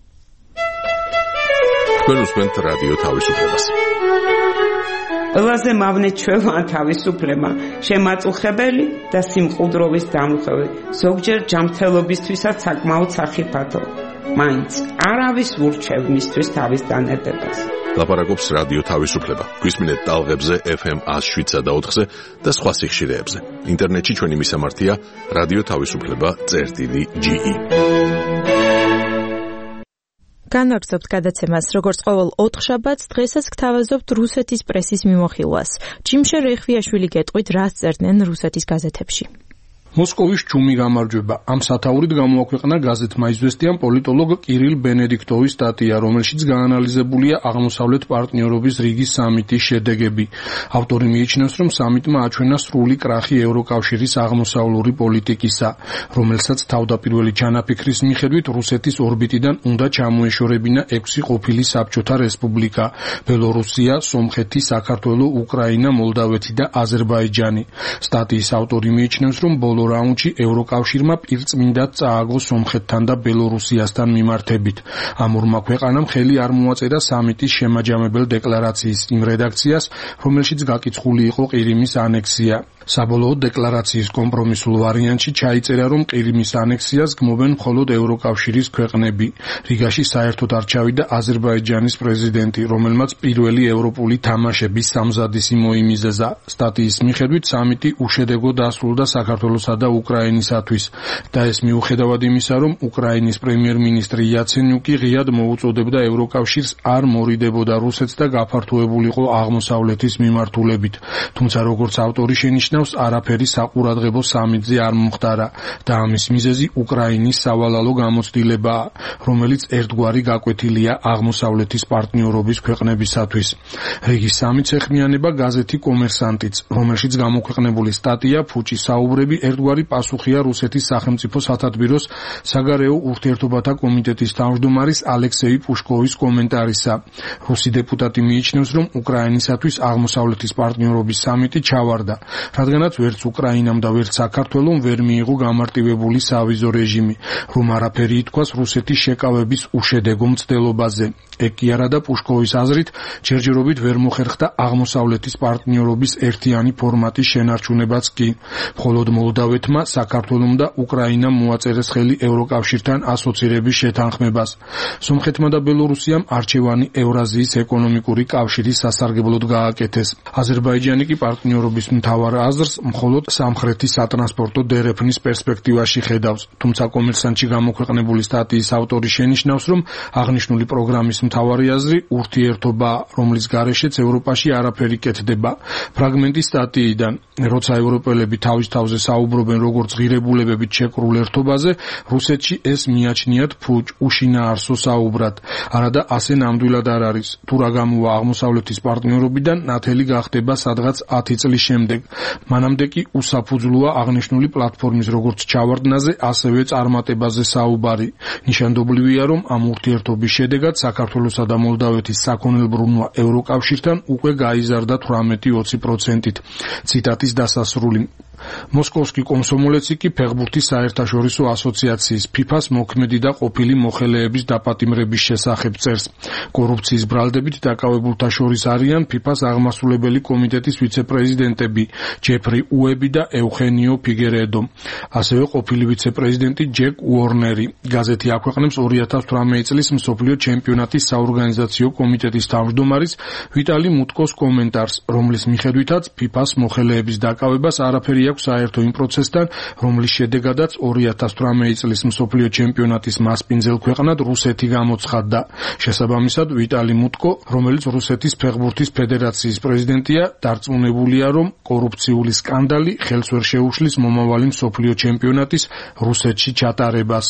თქვენ უსმენთ რადიო თავისუფლებას. ყველაზე მავნე ჩვეულა თავისუფლება, შემაწუხებელი და სიმყუდროვის დამხები, ზოგჯერ ჯანმრთელობისთვისაც საკმაოდ სახიფათო. მაინც არავის ურჩევ მისთვის თავის დანებებას. ლაპარაკობს რადიო თავისუფლება. გვისმინეთ ტალღებზე ეფ ემ one oh seven და ოთხზე და სხვა სიხშირეებზე. ინტერნეტში ჩვენი მისამართია რადიო თავისუფლება წერტილი ჯი ი. განვაგრძობთ გადაცემას, როგორც ყოველ ოთხშაბათს, დღესაც გთავაზობთ რუსეთის პრესის მიმოხილვას. ჯიმშე რეხვიაშვილი გეტყვით, რას წერდნენ რუსეთის გაზეთებში. მოსკოვის ჩუმი გამარჯვება. ამ სათაურით გამოაქვეყნა გაზეთმა „იზვესტიან“ პოლიტოლოგ კირილ ბენედიქტოვის სტატია, რომელშიც გაანალიზებულია აღმოსავლეთ პარტნიორობის რიგი სამიტის შედეგები. ავტორი მიიჩნევს, რომ სამიტმა აჩვენა სრული კრახი ევროკავშირის აღმოსავლური პოლიტიკისა, რომელსაც თავდაპირველი ჩანაფიქრის მიხედვით რუსეთის ორბიტიდან უნდა ჩამოეშორებინა ექვსი ყოფილი საბჭოთა რესპუბლიკა: ბელორუსია, სომხეთი, საქართველო, უკრაინა, მოლდავეთი და აზერბაიჯანი. სტატიის ავტორი მიიჩნევს, რომ ბოლო რაუნდში ევროკავშირმა პირწმინდად წააგო სომხეთთან და ბელორუსიასთან მიმართებით. ამ ორმა ქვეყანამ ხელი არ მოაწერა სამიტის შემაჯამებელ დეკლარაციის იმ რედაქციას, რომელშიც გაკიცხული იყო ყირიმის ანექსია. საბოლოოდ დეკლარაციის კომპრომისულ ვარიანტში ჩაიწერა, რომ ყირიმის ანექსიას გმობენ მხოლოდ ევროკავშირის ქვეყნები. რიგაში საერთოდ არ ჩავიდა აზერბაიჯანის პრეზიდენტი, რომელმაც პირველი ევროპული თამაშების სამზადისი მოიმიზეზა. სტატიის მიხედვით სამიტი უშედეგო დასრულდა საქართველოსა და უკრაინისათვის და ეს მიუხედავად იმისა, რომ უკრაინის პრემიერ-მინისტრი იაცენიუკი ღიად მოუწოდებდა ევროკავშირს არ მორიდებოდა რუსეთს და გაფართოებულიყო აღმოსავლეთის მიმართულებით. თუმცა როგორც ავტორი შენიშნავს, არაფერი საყურადღებო სამიტზე არ მომხდარა და ამის მიზეზი უკრაინის სავალალო გამოცდილებაა, რომელიც ერთგვარი გაკვეთილია აღმოსავლეთის პარტნიორობის ქვეყნებისათვის. რიგის სამიტს ეხმიანება გაზეთი კომერსანტიც, რომელშიც გამოქვეყნებული სტატია „ფუჭი საუბრები“ ერთგვარი პასუხია რუსეთის სახელმწიფო სათათბიროს საგარეო ურთიერთობათა კომიტეტის თავმჯდომარის ალექსეი პუშკოვის კომენტარისა. რუსი დეპუტატი მიიჩნევს, რომ უკრაინისათვის აღმოსავლეთის პარტნიორობის სამიტი ჩავარდა, რადგანაც ვერც უკრაინამ და ვერც საქართველომ ვერ მიიღო გამარტივებული სავიზო რეჟიმი, რომ არაფერი ითქვას რუსეთის შეკავების უშედეგო მცდელობაზე. ეგ კი არა და პუშკოვის აზრით ჯერჯერობით ვერ მოხერხდა აღმოსავლეთის პარტნიორობის ერთიანი ფორმატის შენარჩუნებაც კი. მხოლოდ მოლდავეთმა, საქართველომ და უკრაინამ მოაწერეს ხელი ევროკავშირთან ასოცირების შეთანხმებას. სომხეთმა და ბელორუსიამ არჩევანი ევრაზიის ეკონომიკური კავშირის სასარგებლოდ გააკეთეს. აზერბაიჯანი კი პარტნიორობის მთავარ აზრს მხოლოდ სამხრეთის სატრანსპორტო დერეფნის პერსპექტივაში ხედავს. თუმცა კომერსანტში გამოქვეყნებული სტატიის ავტორი შენიშნავს, რომ აღნიშნული პროგრამის მთავარი აზრი ურთიერთობაა, რომლის გარეშეც ევროპაში არაფერი კეთდება. ფრაგმენტი სტატიიდან, როცა ევროპელები თავის თავზე საუბრობენ როგორც ღირებულებებით შეკრულ ერთობაზე, რუსეთში ეს მიაჩნიათ ფუჭ უშინაარსო საუბრად. არადა ასე ნამდვილად არ არის. თუ რა გამოვა აღმოსავლეთის პარტნიორობიდან, ნათელი გახდება სადღაც ათი წლის შემდეგ. მანამდე კი უსაფუძვლოა აღნიშნული პლატფორმის როგორც ჩავარდნაზე, ასევე წარმატებაზე საუბარი. ნიშანდობლივია, რომ ამ ურთიერთობის შედეგად საქართველოსა და მოლდავეთის საქონელბრუნვა ევროკავშირთან უკვე გაიზარდა თვრამეტი ოცი პროცენტით. ციტატის დასასრული. მოსკოვსკი კომსომოლეცი კი ფეხბურთის საერთაშორისო ასოციაციის ფიფას მოქმედი და ყოფილი მოხელეების დაპატიმრების შესახებ წერს. კორუფციის ბრალდებით დაკავებულთა შორის არიან ფიფას აღმასრულებელი კომიტეტის ვიცე-პრეზიდენტები ჯეფრი უები და ეუხენიო ფიგერედო, ასევე ყოფილი ვიცე-პრეზიდენტი ჯეკ უორნერი. გაზეთი აქვეყნებს ორი ათას თვრამეტი წლის მსოფლიო ჩემპიონატის საორგანიზაციო კომიტეტის თავმჯდომარის ვიტალი მუტკოს კომენტარს, რომლის მიხედვითაც ფიფას მოხელეების დაკავებას არაფერი აქვს საერთო იმ პროცესთან, რომლის შედეგადაც ორი ათას თვრამეტი წლის მსოფლიო ჩემპიონატის მასპინძელ ქვეყნად რუსეთი გამოცხადდა. შესაბამისად, ვიტალი მუტკო, რომელიც რუსეთის ფეხბურთის ფედერაციის პრეზიდენტია, დარწმუნებულია, რომ კორუფციული სკანდალი ხელს ვერ შეუშლის მომავალი მსოფლიო ჩემპიონატის რუსეთში ჩატარებას.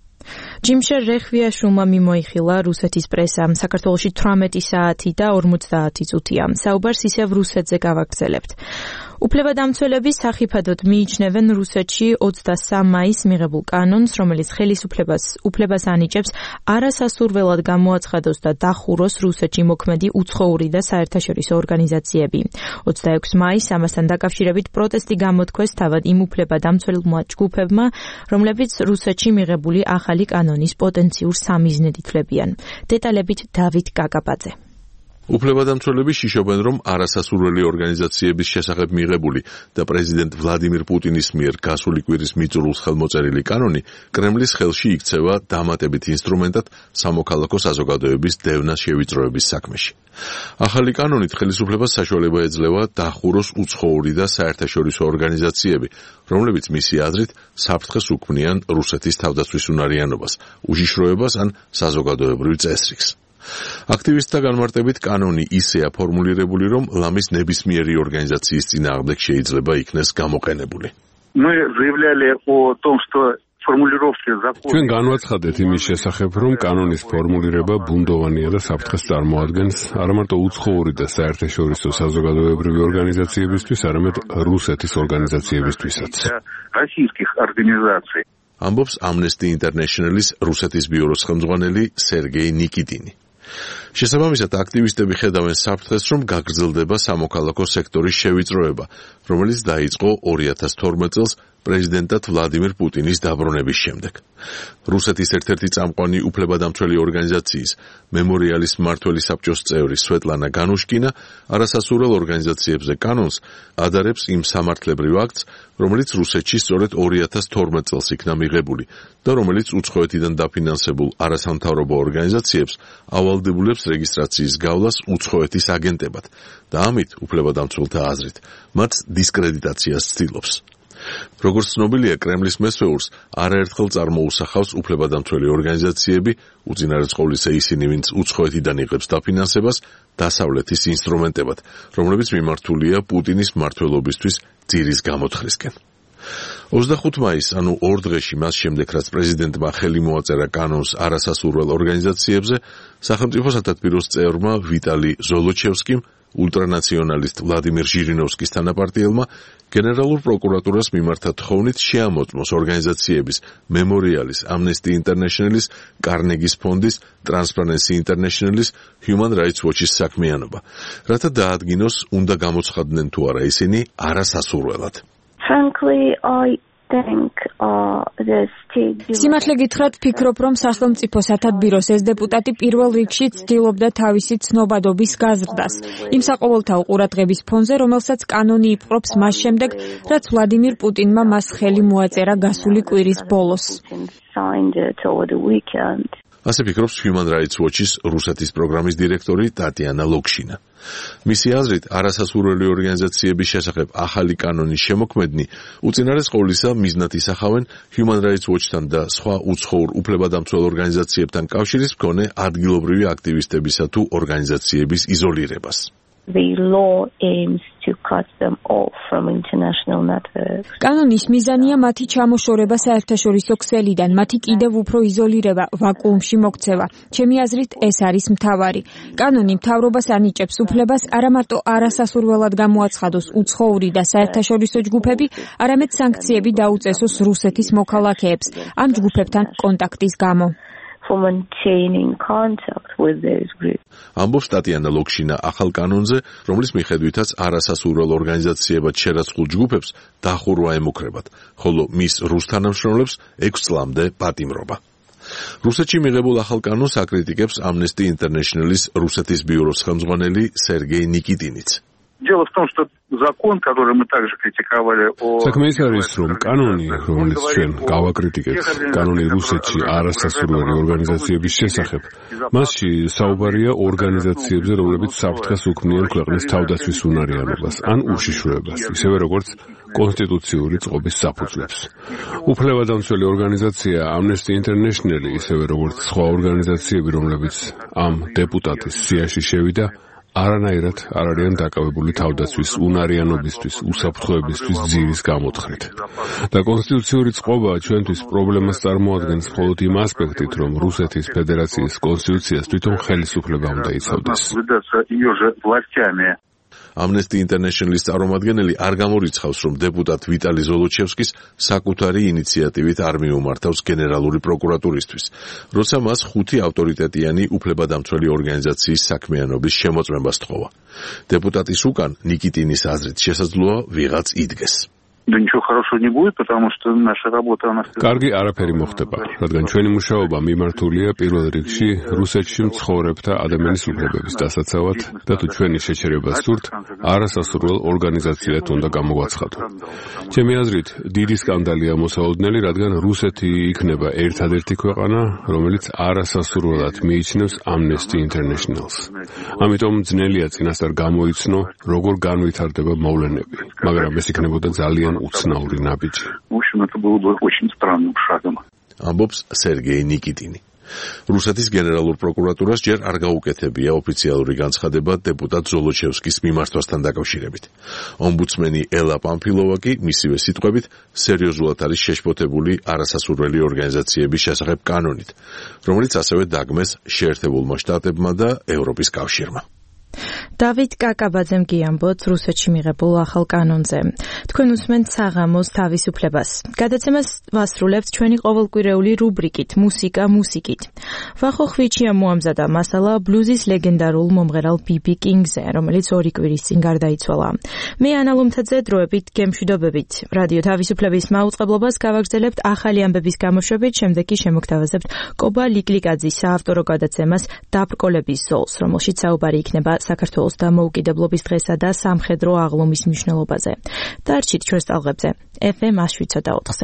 ჯიმშერ რეხვიაშვილმა მიმოიხილა რუსეთის პრესამ. საქართველოში თვრამეტი საათი და ორმოცდაათი წუთია. საუბარს ისევ რუსეთზე გავაგრძელებთ. უფლებადამცველები სახიფათოდ მიიჩნევენ რუსეთში ოცდასამ მაისს მიღებულ კანონს, რომელიც ხელისუფლებას უფლებას ანიჭებს არასასურველად გამოაცხადოს და დახუროს რუსეთში მოქმედი უცხოური და საერთაშორისო ორგანიზაციები. ოცდაექვსი მაისს ამასთან დაკავშირებით პროტესტი გამოთქვეს თავად იმ უფლებადამცველმა ჯგუფებმა, რომლებიც რუსეთში მიღებული ახალი კანონის პოტენციურ სამიზნედ ითვლებიან. დეტალებით დავით კაკაბაძე. უფლებადამცველები შიშობენ, რომ არასასურველი ორგანიზაციების შესახებ მიღებული და პრეზიდენტ ვლადიმირ პუტინის მიერ გასული კვირის მიწურულს ხელმოწერილი კანონი კრემლის ხელში იქცევა დამატებით ინსტრუმენტად სამოქალაქო საზოგადოების დევნა შევიწროების საქმეში. ახალი კანონით ხელისუფლებას საშუალება ეძლევა დახუროს უცხოური და საერთაშორისო ორგანიზაციები, რომლებიც მისი აზრით საფრთხეს უქმნიან რუსეთის თავდაცვის უნარიანობას, უშიშროებას ან საზოგადოებრივ წესრიგს. აქტივისტთა განმარტებით კანონი ისეა ფორმულირებული, რომ ლამის ნებისმიერი ორგანიზაციის წინააღმდეგ შეიძლება იქნეს გამოყენებული. ჩვენ განვაცხადეთ იმის შესახებ, რომ კანონის ფორმულირება ბუნდოვანია და საფრთხეს წარმოადგენს არა მარტო უცხოური და საერთაშორისო საზოგადოებრივი ორგანიზაციებისთვის, არამედ რუსეთის ორგანიზაციებისთვისაც. ამბობს Amnesty International-ის რუსეთის ბიუროს ხელმძღვანელი სერგეი ნიკიტინი. შესაბამისად, აქტივისტები ხედავენ საფრთხეს, რომ გაგრძელდება სამოქალაქო სექტორის შევიწროება, რომელიც დაიწყო ორი ათას თორმეტ წელს პრეზიდენტად ვლადიმირ პუტინის დაბრუნების შემდეგ. რუსეთის ერთ-ერთი წამყვანი უფლებადამცველი ორგანიზაციის მემორიალის მმართველი საბჭოს წევრი სვეტლანა განუშკინა არასასურველ ორგანიზაციებზე კანონს ადარებს იმ სამართლებრივ აქტს, რომელიც რუსეთში სწორედ ორი ათას თორმეტ წელს იქნა მიღებული და რომელიც უცხოეთიდან დაფინანსებულ არასამთავრობო ორგანიზაციებს ავალდებულებს რეგისტრაციის გავლას უცხოეთის აგენტებად და ამით უფლებადამცველთა აზრით მათ დისკრედიტაციას ცდილობს. როგორც ცნობილია, კრემლის მესვეურს არაერთხელ წარმოუსახავს უფლებადამცველი ორგანიზაციები, უწინარეს ყოვლისა ისინი, ვინც უცხოეთიდან იღებს დაფინანსებას, დასავლეთის ინსტრუმენტებად, რომლებიც მიმართულია პუტინის მმართველობისთვის ძირის გამოთხრისკენ. ოცდახუთი მაისს, ანუ ორ დღეში მას შემდეგ, რაც პრეზიდენტმა ხელი მოაწერა კანონს არასასურველ ორგანიზაციებზე, სახელმწიფო სათათბიროს წევრმა ვიტალი ზოლოჩევსკიმ, ულტრანაციონალისტ ვლადიმირ ჟირინოვსკის თანაპარტიელმა გენერალურ პროკურატურას მიმართა თხოვნით შეამოწმოს ორგანიზაციების მემორიალის, Amnesty International-ის, კარნეგის ფონდის, Transparency International-ის, Human Rights Watch-ის საქმიანობა, რათა დაადგინოს, უნდა გამოცხადდნენ თუ არა ისინი არასასურველად. Frankly, I think uh the სიმართლე გითხრათ, ვფიქრობ, რომ სახელმწიფო სათათბიროს ეს დეპუტატი პირველ რიგში ცდილობდა თავისი ცნობადობის გაზრდას იმ საყოველთაო ყურადღების ფონზე, რომელსაც კანონი იპყრობს მას შემდეგ, რაც ვლადიმირ პუტინმა მას ხელი მოაწერა გასული კვირის ბოლოს. ასე ფიქრობს Human Rights Watch-ის რუსეთის პროგრამის დირექტორი ტატიანა ლოქშინა. მისი აზრით, არასასურველი ორგანიზაციების შესახებ ახალი კანონის შემოქმედნი უწინარეს ყოვლისა მიზნად ისახავენ Human Rights Watch-თან და სხვა უცხოურ უფლებადამცველ ორგანიზაციებთან კავშირის მქონე ადგილობრივი აქტივისტებისა თუ ორგანიზაციების იზოლირებას. The law aims to cut them off from international networks. კანონის მიზანია მათი ჩამოშორება საერთაშორისო ქსელიდან, მათი კიდევ უფრო იზოლირება, ვაკუუმში მოქცევა. ჩემი აზრით, ეს არის მთავარი. კანონი მთავრობას ანიჭებს უფლებას არა მარტო არასასურველად გამოაცხადოს უცხოური და საერთაშორისო ჯგუფები, არამედ სანქციები დაუწესოს რუსეთის მოქალაქეებს ამ ჯგუფებთან კონტაქტის გამო. for maintaining contact with those groups. ამბობს ტატიანა ლოქშინა ახალ კანონზე, რომლის მიხედვითაც არასასურველ ორგანიზაციებად შერაცხულ ჯგუფებს დახურვა ემუქრებათ, ხოლო მის რუს თანამშრომლებს ექვს წლამდე პატიმრობა. რუსეთში მიღებულ ახალ კანონს აკრიტიკებს Amnesty International-ის რუსეთის ბიუროს ხელმძღვანელი სერგეი ნიკიტინიც. Дело в том, что закон, который мы также критиковали о... საქმე ის არის, რომ კანონი, რომელიც ჩვენ გავაკრიტიკებთ, კანონი რუსეთში არასასურველი ორგანიზაციების შესახებ, მასში საუბარია ორგანიზაციებზე, რომლებიც საფრთხეს უქმნიან ქვეყნის თავდაცვის უნარიანობას ან უშიშროებას, ისევე როგორც კონსტიტუციური წყობის საფუძვლებს. უფლებადამცველი ორგანიზაცია Amnesty International, ისევე როგორც სხვა ორგანიზაციები, რომლებიც ამ დეპუტატის სიაში შევიდა, არანაირად არ არიან დაკავებული თავდაცვის უნარიანობისთვის, უსაფრთხოებისთვის ძირის გამოთხრით. და კონსტიტუციური წყობა ჩვენთვის პრობლემას წარმოადგენს მხოლოდ იმ ასპექტით, რომ რუსეთის ფედერაციის კონსტიტუციას თვითონ ხელისუფლება უნდა იცავდეს. Amnesty International-ის წარმომადგენელი არ გამორიცხავს, რომ დეპუტატ ვიტალი ზოლოჩევსკის საკუთარი ინიციატივით არ მიუმართავს გენერალური პროკურატურისთვის, როცა მას ხუთი ავტორიტეტიანი უფლებადამცველი ორგანიზაციის საქმიანობის შემოწმება სთხოვა. დეპუტატის უკან ნიკიტინის აზრით შესაძლოა ვიღაც იდგეს. Да ничего хорошего не будет, потому что наша работа она... კარგი არაფერი მოხდება, რადგან ჩვენი მუშაობა მიმართულია პირველ რიგში რუსეთში მცხოვრებთა ადამიანის უფლებების დასაცავად და თუ ჩვენი შეჩერება სურთ, არასასურველ ორგანიზაციად უნდა გამოგვაცხადო. ჩემი აზრით, დიდი სკანდალია მოსაოდნელი, რადგან რუსეთი იქნება ერთადერთი ქვეყანა, რომელიც არასასურველად მიიჩნევს Amnesty International-ს. ამიტომ ძნელია წინასწარ გამოიცნო, როგორ განვითარდება მოვლენები, მაგრამ ეს იქნებოდა ძალიან უცნაური ნაბიჯი. В общем, это было бы очень странным шагом. ამბობს სერგეი ნიკიტინი. რუსეთის გენერალურ პროკურატურას ჯერ არ გაუკეთებია ოფიციალური განცხადება დეპუტატ ზოლოჩევსკის მიმართვასთან დაკავშირებით. ომბუდსმენი ელა პამფილოვა კი მისივე სიტყვებით სერიოზულად არის შეშფოთებული არასასურველი ორგანიზაციების შესახებ კანონით, რომელიც ასევე დაგმეს შეერთებულმა შტატებმა და ევროპის კავშირმა. დავით კაკაბაძემ გიამბოთ რუსეთში მიღებულ ახალ კანონზე. თქვენ უსმენთ საღამოს თავისუფლებას. გადაცემას ვასრულებთ ჩვენი ყოველკვირეული რუბრიკით მუსიკა მუსიკით. ვახო ხვიჩია მოამზადა მასალა ბლუზის ლეგენდარულ მომღერალ ბიბი კინგზე, რომელიც ორი კვირის წინ გარდაიცვალა. მე ანა ლომთაძე დროებით გემშვიდობებით. რადიო თავისუფლების მაუწყებლობას გავაგრძელებთ ახალი ამბების გამოშვებით, შემდეგ კი შემოგთავაზებთ კობა ლიკლიკაძის საავტორო გადაცემას დაბრკოლების ზოლს, რომელშიც საუბარი იქნება საქართველოს დამოუკიდებლობის დღესა და სამხედრო აღლუმის მნიშვნელობაზე. დარჩით ჩვენს ტალღებზე ეფ ემ one oh seven point four-ზე.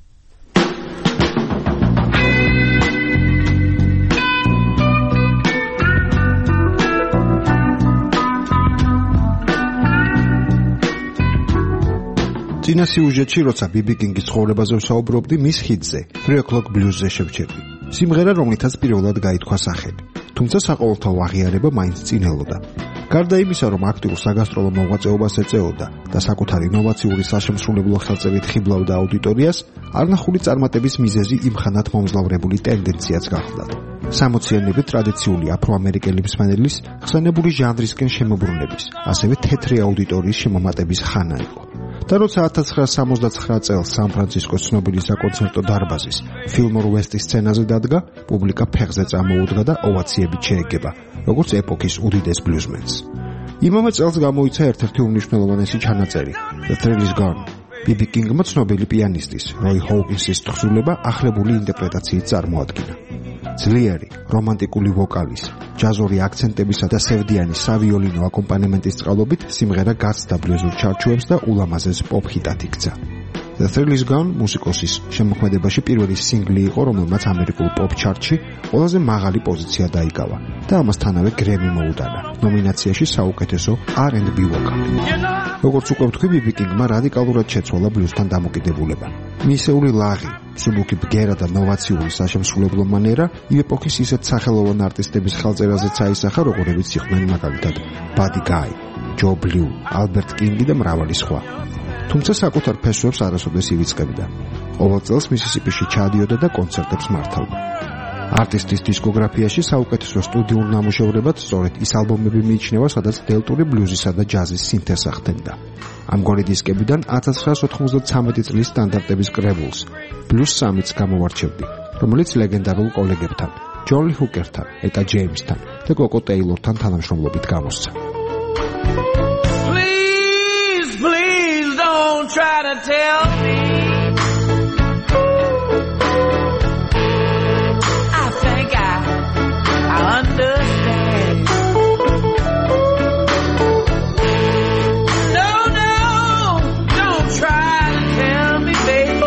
წინა სიუჟეტში, როცა ბიბი კინგის ცხოვრებაზე ვსაუბრობდი, მის ჰიტზე three o'clock blues-ზე შევჩერდი. სიმღერა, რომლითაც პირველად გაითქვა სახელი. თუმცა საყოველთაო აღიარება მაინც წინელოდა. გარდა იმისა, რომ აქტიურ საგასტროლო მოღვაწეობას ეწეოდა და საკუთარი ინოვაციური საშემსრულებლო ხელწევით ხიბლავდა აუდიტორიას, არნახული წარმატების მიზეზი იმხანად მომძლავრებული ტენდენციაც გახლდათ. სამოციანნების ტრადიციული აფროამერიკელი მსმენელის ხსენებული ჟანრისკენ შემოbrunების, ასევე თეთრი აუდიტორიის შემომატების ხანა იყო. და როცა one thousand nine hundred seventy-nine წელს სან-ფრანცისკოს ცნობილი საკონცერტო დარბაზის ფილმორ ვესტის სცენაზე დადგა, პუბლიკა ფეხზე წამოუდგა და ოვაციებით შეეგება, როგორც ეპოქის უდიდეს ბლუზმენს. იმავე წელს გამოიცა ერთ-ერთი უმნიშვნელოვანესი ჩანაწერი The Thrill Is Gone. ბიბი კინგმა ცნობილი პიანისტის როი ჰოუკინსის თხზულება ახლებული ინტერპრეტაციით წარმოადგინა. ძლიერი, რომანტიკული ვოკალის, ჯაზური აქცენტებისა და სევდიანი სავიოლინო აკომპანემენტის წყალობით სიმღერა გაცდა ბლუზურ ჩარჩოებს და ულამაზეს პოპ ჰიტად იქცა. The Thrill Is Gone მუსიკოსის შემოქმედებაში პირველი სინგლი იყო, რომელმაც ამერიკულ პოპ ჩარტში ყველაზე მაღალი პოზიცია დაიკავა და ამასთანავე გრემი მოუტანა ნომინაციაში საუკეთესო არ ენდ ბი ვოკალი. როგორც უკვე ვთქვი, ბიბი კინგმა რადიკალურად შეცვალა ბლუზთან დამოკიდებულება. მისეული ლაღი, მსუბუქი ბგერა და ნოვაციური საშემსრულებლო მანერა იმ ეპოქის ისეთ სახელოვან არტისტების ხელწერაზეც აისახა, როგორებიც იყვნენ მაგალითად ბადი გაი, ჯო ბლუ, ალბერტ კინგი და მრავალი სხვა. თუმცა საკუთარ ფესვებს არასოდეს ივიწყებდა. ყოველ წელს მისისიპიში ჩადიოდა და კონცერტებს მართავდა. არტისტის დისკოგრაფიაში საუკეთესო სტუდიურ ნამუშევრებად სწორედ ის ალბომები მიიჩნევა, სადაც დელტური ბლუზისა და ჯაზის სინთეზს ახდენდა. ამგვარი დისკებიდან one thousand nine hundred ninety-three წლის სტანდარტების კრებულს ბლუზ სამიც გამოვარჩევდი, რომელიც ლეგენდარულ კოლეგებთან ჯონი ჰუკერთან, ეტა ჯეიმსთან და კოკო ტეილორთან თანამშრომლობით გამოსცა. Please, please don't try to tell me I think I I understand. No, no, don't try to tell me, babe.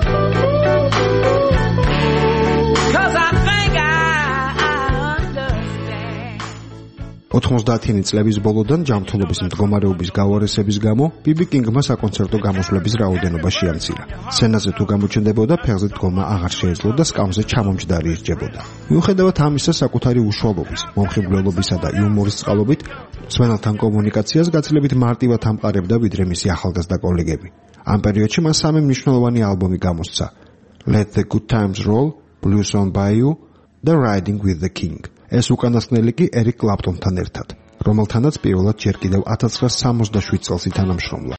Cause I think I, I understand. ოთხმოცდაათი წლების ბოლოდან ჯანმრთელობის მდგომარეობის გავარესების გამო ბიბი კინგმა საკონცერტო გამოსვლების რაოდენობა შეამცირა. სცენაზე თუ გამოჩნდებოდა, ფეხზე დგომა აღარ შეეძლო და სკამზე ჩამომჯდარი ირჯებოდა. მიუხედავად ამისა, საკუთარი უშუალობის, მომხიბვლელობისა და იუმორის წყალობით, მსმენელთან კომუნიკაციას გაცილებით მარტივად ამყარებდა ვიდრე მისი ახალგაზრდა კოლეგები. ამ პერიოდში მას სამი მნიშვნელოვანი ალბომი გამოსცა: Let the Good Times Roll, Blues on Bayou და Riding with the King. ეს უკანასკნელი კი ერიკ კლაპტონთან ერთად, რომელთანაც პირველად ჯერ კიდევ ათას ცხრაასი სამოცდაშვიდ წელს ითანამშრომლა.